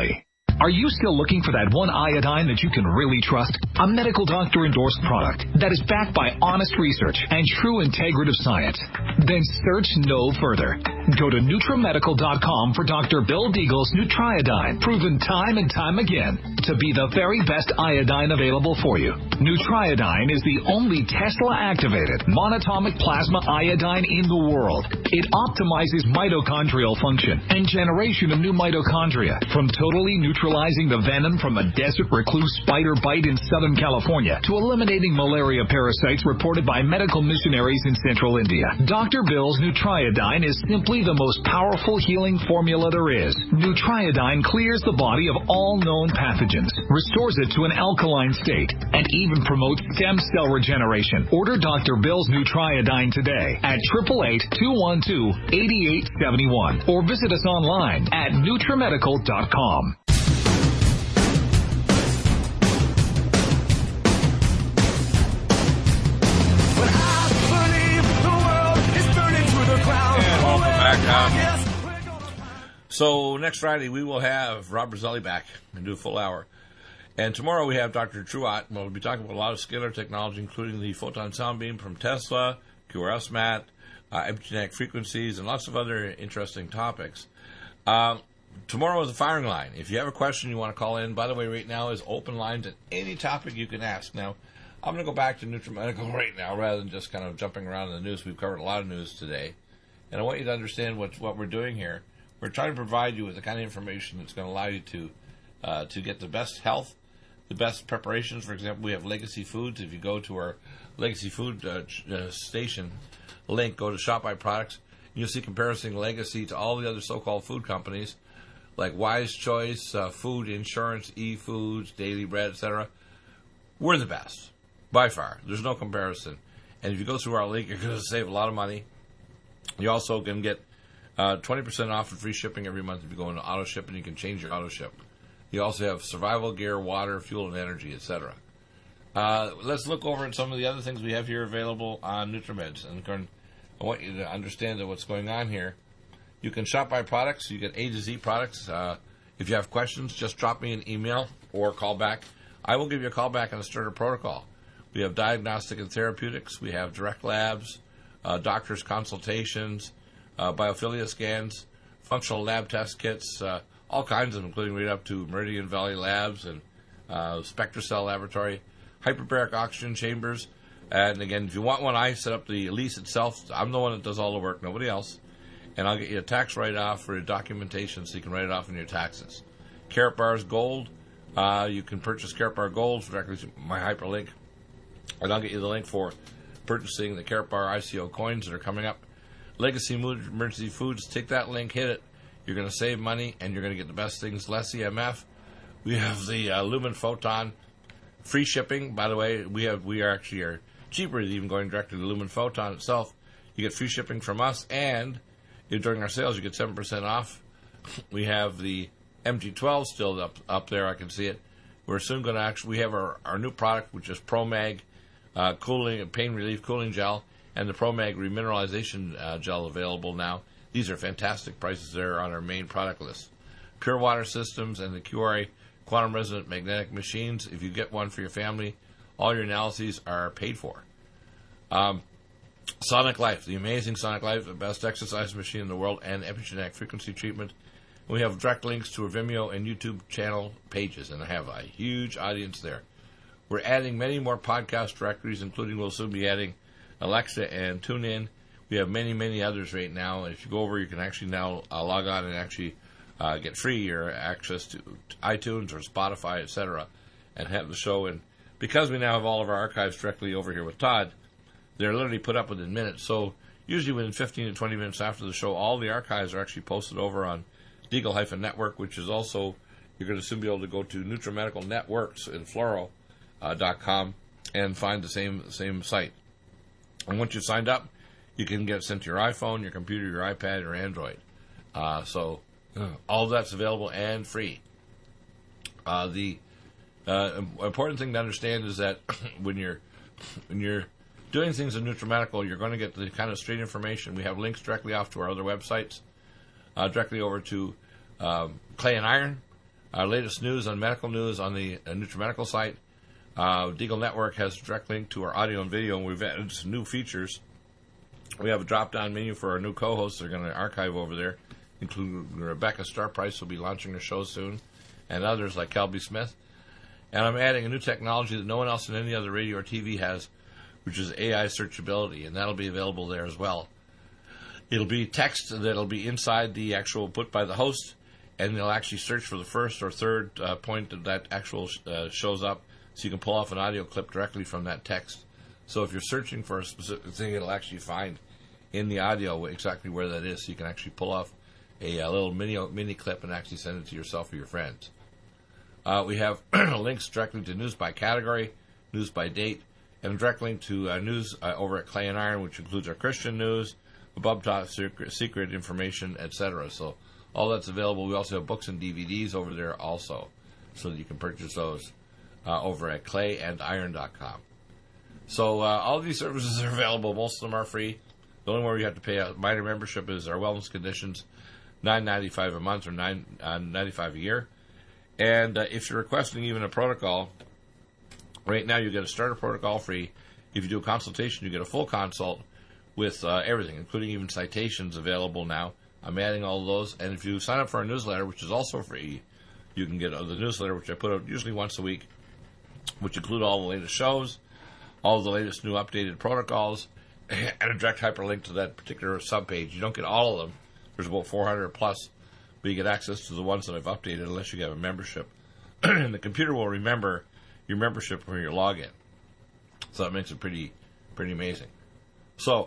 Are you still looking for that one iodine that you can really trust? A medical doctor endorsed product that is backed by honest research and true integrative science? Then search no further. Go to NutriMedical dot com for Doctor Bill Deagle's Nutriodine, proven time and time again to be the very best iodine available for you. Nutriodine is the only Tesla-activated monatomic plasma iodine in the world. It optimizes mitochondrial function and generation of new mitochondria, from totally neutralizing the venom from a desert recluse spider bite in Southern California to eliminating malaria parasites reported by medical missionaries in central India. Doctor Bill's Nutriodine is simply the most powerful healing formula there is. Nutriodine clears the body of all known pathogens, restores it to an alkaline state, and even promotes stem cell regeneration. Order Doctor Bill's Nutriodine today at eight eight eight, two one two, eight eight seven one or visit us online at NutriMedical dot com. So next Friday we will have Rob Roselli back and do a full hour. And tomorrow we have Doctor Truott. We'll be talking about a lot of scalar technology, including the photon sound beam from Tesla, Q R S MAT, uh, epigenetic frequencies, and lots of other interesting topics. Uh, tomorrow is the firing line. If you have a question you want to call in, by the way, right now is open lines at any topic you can ask. Now, I'm going to go back to NutriMedical right now rather than just kind of jumping around in the news. We've covered a lot of news today. And I want you to understand what, what we're doing here. We're trying to provide you with the kind of information that's going to allow you to uh, to get the best health, the best preparations. For example, we have Legacy Foods. If you go to our Legacy Food uh, uh, station link, go to Shop by Products, you'll see comparison Legacy to all the other so-called food companies like Wise Choice, uh, Food Insurance, eFoods, Daily Bread, et cetera. We're the best, by far. There's no comparison. And if you go through our link, you're going to save a lot of money. You also can get uh, twenty percent off and free shipping every month if you go into auto ship, and you can change your auto ship. You also have survival gear, water, fuel, and energy, et cetera. Uh, let's look over at some of the other things we have here available on NutriMeds. And I want you to understand that what's going on here. You can shop by products. You get A to Z products. Uh, if you have questions, just drop me an email or call back. I will give you a call back on a starter protocol. We have diagnostic and therapeutics. We have direct labs, uh, doctors' consultations, uh, biophilia scans, functional lab test kits, uh, all kinds of them, including right up to Meridian Valley Labs and uh, SpectraCell Laboratory, hyperbaric oxygen chambers. And again, if you want one, I set up the lease itself. I'm the one that does all the work, nobody else. And I'll get you a tax write-off for your documentation so you can write it off in your taxes. Carrot Bars Gold. Uh, you can purchase Carrot Bar Gold directly through my hyperlink. And I'll get you the link for purchasing the Carrot Bar I C O coins that are coming up. Legacy Emergency Foods. Take that link, hit it. You're going to save money, and you're going to get the best things. Less E M F. We have the uh, Lumen Photon. Free shipping. By the way, we have we are actually are cheaper than even going directly to Lumen Photon itself. You get free shipping from us, and during our sales, you get seven percent off. We have the M G twelve still up up there. I can see it. We're soon going to actually, we have our, our new product, which is ProMag uh, cooling, pain relief cooling gel, and the ProMag remineralization uh, gel available now. These are fantastic prices there on our main product list. Pure Water Systems and the Q R A Quantum Resonant Magnetic Machines. If you get one for your family, all your analyses are paid for. Um, Sonic Life, the amazing Sonic Life, the best exercise machine in the world, and epigenetic frequency treatment. We have direct links to our Vimeo and YouTube channel pages, and I have a huge audience there. We're adding many more podcast directories, including we'll soon be adding Alexa and TuneIn. We have many, many others right now. If you go over, you can actually now uh, log on and actually uh, get free or access to iTunes or Spotify, et cetera, and have the show. And because we now have all of our archives directly over here with Todd, they're literally put up within minutes. So usually within fifteen to twenty minutes after the show, all the archives are actually posted over on Deagle Network, which is also, you're going to soon be able to go to NutriMedical Networks in Floro dot com and find the same same site. And once you've signed up, you can get it sent to your iPhone, your computer, your iPad, or Android. Uh, so all of that's available and free. Uh, the uh, important thing to understand is that when you're when you're doing things in NutriMedical, you're going to get the kind of straight information. We have links directly off to our other websites, uh, directly over to um, Clay and Iron, Our latest news on medical news on the uh, NutriMedical site. Uh, Deagle Network has a direct link to our audio and video, and we've added some new features. We have a drop-down menu for our new co-hosts. They're going to archive over there, including Rebecca Starprice, will be launching her show soon, and others like Kelby Smith. And I'm adding a new technology that no one else in any other radio or T V has, which is A I searchability, and that'll be available there as well. It'll be text that'll be inside the actual put by the host, and they'll actually search for the first or third uh, point that that actual uh, shows up, so you can pull off an audio clip directly from that text. So if you're searching for a specific thing, it'll actually find in the audio exactly where that is, so you can actually pull off a, a little mini mini clip and actually send it to yourself or your friends. Uh, we have links directly to news by category, news by date, and a direct link to uh, news uh, over at Clay and Iron, which includes our Christian news, above top secret, secret information, et cetera. So all that's available. We also have books and D V Ds over there also, so that you can purchase those uh, over at clay and iron dot com. So uh, all of these services are available. Most of them are free. The only one you have to pay a minor membership is our wellness conditions, nine ninety-five a month or nine uh, ninety-five a year. And uh, if you're requesting even a protocol, right now you get a starter protocol free. If you do a consultation, you get a full consult with uh, everything, including even citations available now. I'm adding all of those. And if you sign up for our newsletter, which is also free, you can get uh, the newsletter, which I put out usually once a week, which include all the latest shows, all of the latest new updated protocols, and a direct hyperlink to that particular subpage. You don't get all of them. There's about four hundred plus, but you get access to the ones that I've updated unless you have a membership. And the computer will remember your membership from your login. So that makes it pretty pretty amazing. So,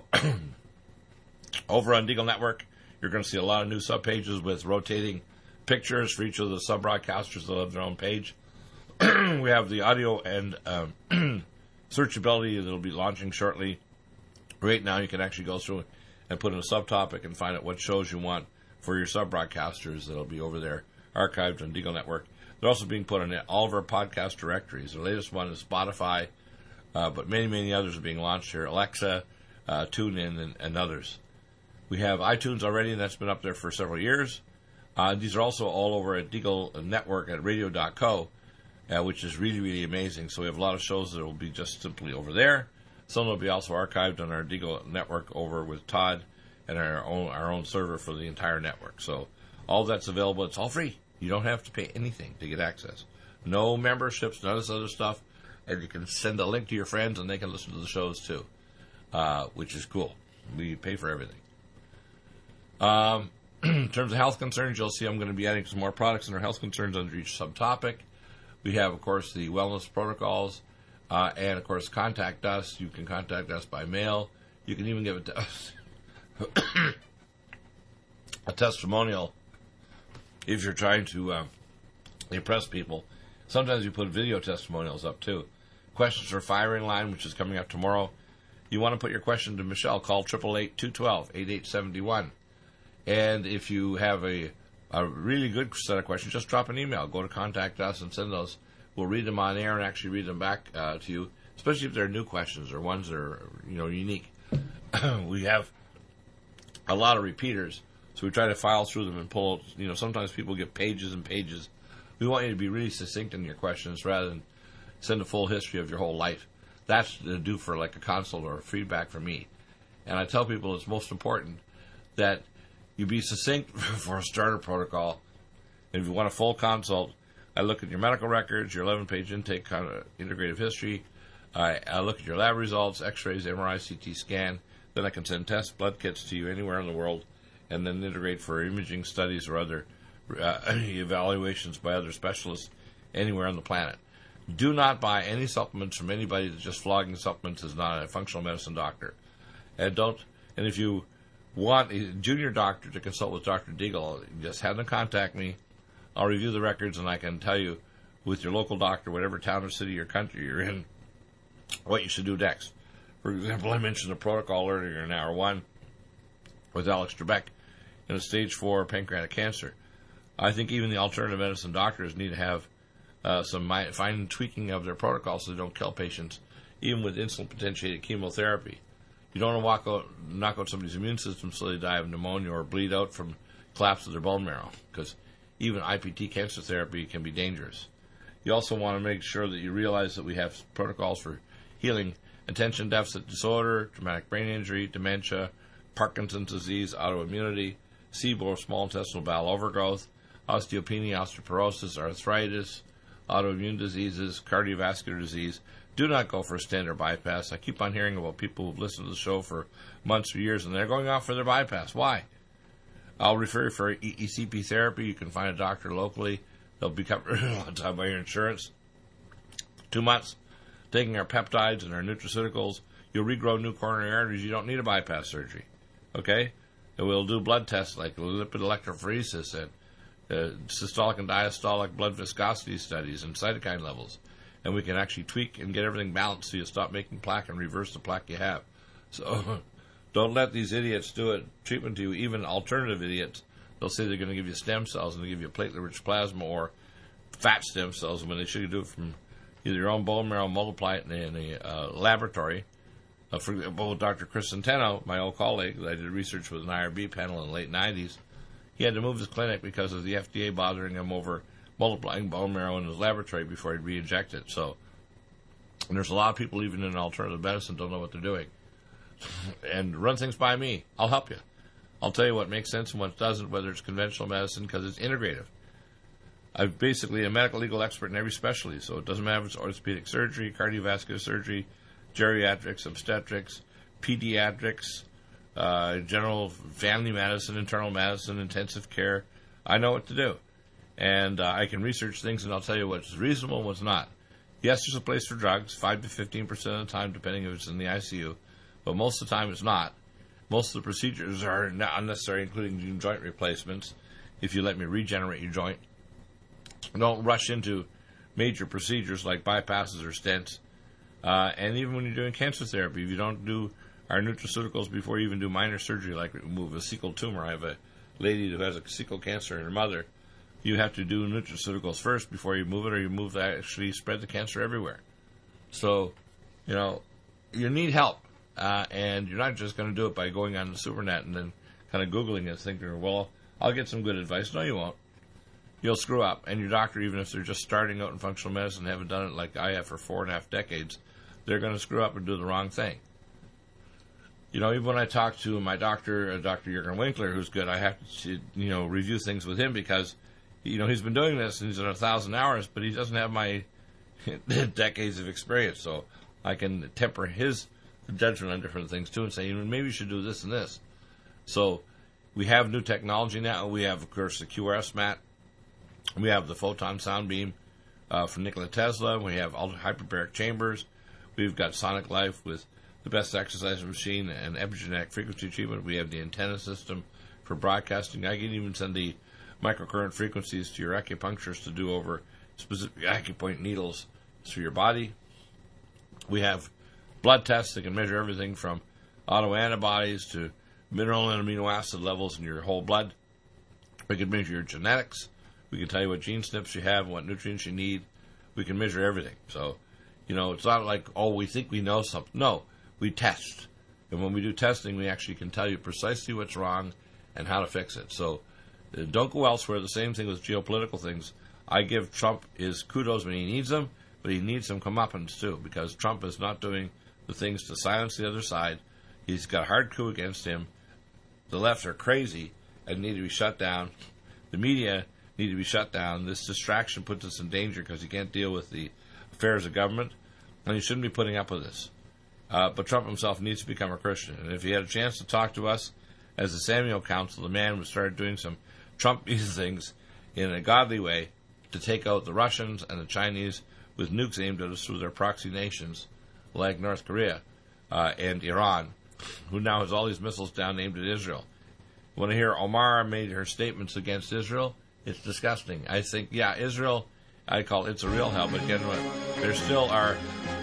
over on Deagle Network, you're going to see a lot of new subpages with rotating pictures for each of the sub-broadcasters that have their own page. We have the audio and um, searchability that will be launching shortly. Right now, you can actually go through and put in a subtopic and find out what shows you want for your sub-broadcasters that'll be over there, archived on Deagle Network. They're also being put on all of our podcast directories. The latest one is Spotify, uh, but many, many others are being launched here. Alexa, uh, TuneIn, and, and others. We have iTunes already, and that's been up there for several years. Uh, these are also all over at Deagle Network at radio dot co, uh, which is really, really amazing. So we have a lot of shows that will be just simply over there. Some will be also archived on our Deagle Network over with Todd and our own our own server for the entire network. So all that's available. It's all free. You don't have to pay anything to get access. No memberships, none of this other stuff. And you can send a link to your friends, and they can listen to the shows too, uh, which is cool. We pay for everything. Um, in terms of health concerns, you'll see I'm going to be adding some more products in our health concerns under each subtopic. We have, of course, the wellness protocols, uh, and, of course, contact us. You can contact us by mail. You can even give it to us a testimonial if you're trying to uh, impress people. Sometimes you put video testimonials up, too. Questions for Firing Line, which is coming up tomorrow. You want to put your question to Michelle, call eight eight eight, two one two, eight eight seven one. And if you have a, a really good set of questions, just drop an email. Go to Contact Us and send those. We'll read them on air and actually read them back uh, to you, especially if they're new questions or ones that are, you know, unique. We have a lot of repeaters, so we try to file through them and pull, you know, sometimes people get pages and pages. We want you to be really succinct in your questions rather than send a full history of your whole life. That's to do for like a consult or feedback from me. And I tell people it's most important that you be succinct for a starter protocol. And if you want a full consult, I look at your medical records, your eleven-page intake kind of integrative history. I, I look at your lab results, x-rays, M R I, C T scan. Then I can send test blood kits to you anywhere in the world and then integrate for imaging studies or other uh, evaluations by other specialists anywhere on the planet. Do not buy any supplements from anybody that's just flogging supplements is not a functional medicine doctor. And don't, and if you want a junior doctor to consult with Doctor Deagle, just have them contact me. I'll review the records and I can tell you with your local doctor, whatever town or city or country you're in, what you should do next. For example, I mentioned the protocol earlier in hour one with Alex Trebek in a stage four pancreatic cancer. I think even the alternative medicine doctors need to have uh, some fine tweaking of their protocol so they don't kill patients, even with insulin-potentiated chemotherapy. You don't want to walk out, knock out somebody's immune system so they die of pneumonia or bleed out from collapse of their bone marrow. Because even I P T cancer therapy can be dangerous. You also want to make sure that you realize that we have protocols for healing attention deficit disorder, traumatic brain injury, dementia, Parkinson's disease, autoimmunity, S I B O, small intestinal bowel overgrowth, osteopenia, osteoporosis, arthritis, autoimmune diseases, cardiovascular disease. Do not go for a standard bypass. I keep on hearing about people who've listened to the show for months or years, and they're going off for their bypass. Why? I'll refer you for E E C P therapy. You can find a doctor locally. They'll be covered a lot of time by your insurance. Two months, taking our peptides and our nutraceuticals, you'll regrow new coronary arteries. You don't need a bypass surgery. Okay? And we'll do blood tests like lipid electrophoresis and uh, systolic and diastolic blood viscosity studies and cytokine levels. And we can actually tweak and get everything balanced so you stop making plaque and reverse the plaque you have. So don't let these idiots do a treatment to you, even alternative idiots. They'll say they're going to give you stem cells and they give you platelet-rich plasma or fat stem cells when they should do it from either your own bone marrow, multiply it in a uh, laboratory. Uh, for example, Doctor Chris Centeno, my old colleague that I did research with an I R B panel in the late nineties, he had to move his clinic because of the F D A bothering him over multiplying bone marrow in his laboratory before he'd re-inject it. So, and there's a lot of people even in alternative medicine don't know what they're doing. And run things by me. I'll help you. I'll tell you what makes sense and what doesn't, whether it's conventional medicine, because it's integrative. I'm basically a medical legal expert in every specialty, so it doesn't matter if it's orthopedic surgery, cardiovascular surgery, geriatrics, obstetrics, pediatrics, uh, general family medicine, internal medicine, intensive care. I know what to do. And uh, I can research things, and I'll tell you what's reasonable and what's not. Yes, there's a place for drugs, five to fifteen percent of the time, depending if it's in the I C U, but most of the time it's not. Most of the procedures are not unnecessary, including joint replacements, if you let me regenerate your joint. Don't rush into major procedures like bypasses or stents. Uh, and even when you're doing cancer therapy, if you don't do our nutraceuticals before you even do minor surgery, like remove a cecal tumor. I have a lady who has a cecal cancer in her mother. You have to do nutraceuticals first before you move it, or you move that actually spread the cancer everywhere. So, you know, you need help. Uh, and you're not just going to do it by going on the supernet and then kind of Googling it, thinking, well, I'll get some good advice. No, you won't. You'll screw up. And your doctor, even if they're just starting out in functional medicine and haven't done it like I have for four and a half decades, they're going to screw up and do the wrong thing. You know, even when I talk to my doctor, uh, Doctor Jürgen Winkler, who's good, I have to, you know, review things with him because, you know, he's been doing this and he's done a thousand hours, but he doesn't have my decades of experience. So I can temper his judgment on different things too and say, you know, maybe you should do this and this. So we have new technology now. We have, of course, the Q R S mat. We have the photon sound beam uh, from Nikola Tesla. We have ultra hyperbaric chambers. We've got Sonic Life with the best exercise machine and epigenetic frequency treatment. We have the antenna system for broadcasting. I can even send the microcurrent frequencies to your acupuncturist to do over specific acupoint needles through your body. We have blood tests that can measure everything from autoantibodies to mineral and amino acid levels in your whole blood. We can measure your genetics. We can tell you what gene snips you have and what nutrients you need. We can measure everything. So, you know, it's not like, oh, we think we know something. No, we test. And when we do testing, we actually can tell you precisely what's wrong and how to fix it. So uh, don't go elsewhere. The same thing with geopolitical things. I give Trump his kudos when he needs them, but he needs some comeuppance too, because Trump is not doing the things to silence the other side. He's got a hard coup against him. The left are crazy and need to be shut down. The media need to be shut down. This distraction puts us in danger because you can't deal with the affairs of government, and you shouldn't be putting up with this. Uh, but Trump himself needs to become a Christian. And if he had a chance to talk to us as the Samuel Council, the man would start doing some Trump-y things in a godly way to take out the Russians and the Chinese with nukes aimed at us through their proxy nations like North Korea uh, and Iran, who now has all these missiles down aimed at Israel. When I hear Omar made her statements against Israel, it's disgusting. I think, yeah, Israel, I call it's a real hell, but again, they're still our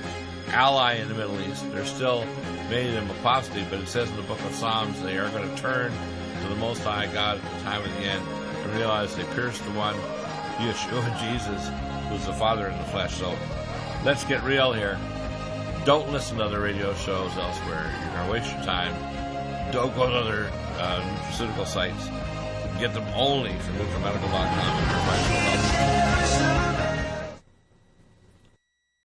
ally in the Middle East. They're still many of them apostate, but it says in the book of Psalms they are going to turn to the Most High God at the time of the end and realize they pierced the one, Yeshua Jesus, who's the Father in the flesh. So let's get real here. Don't listen to other radio shows elsewhere. You're going to waste your time. Don't go to other uh, nutraceutical sites. get them only from NutriMedical dot com.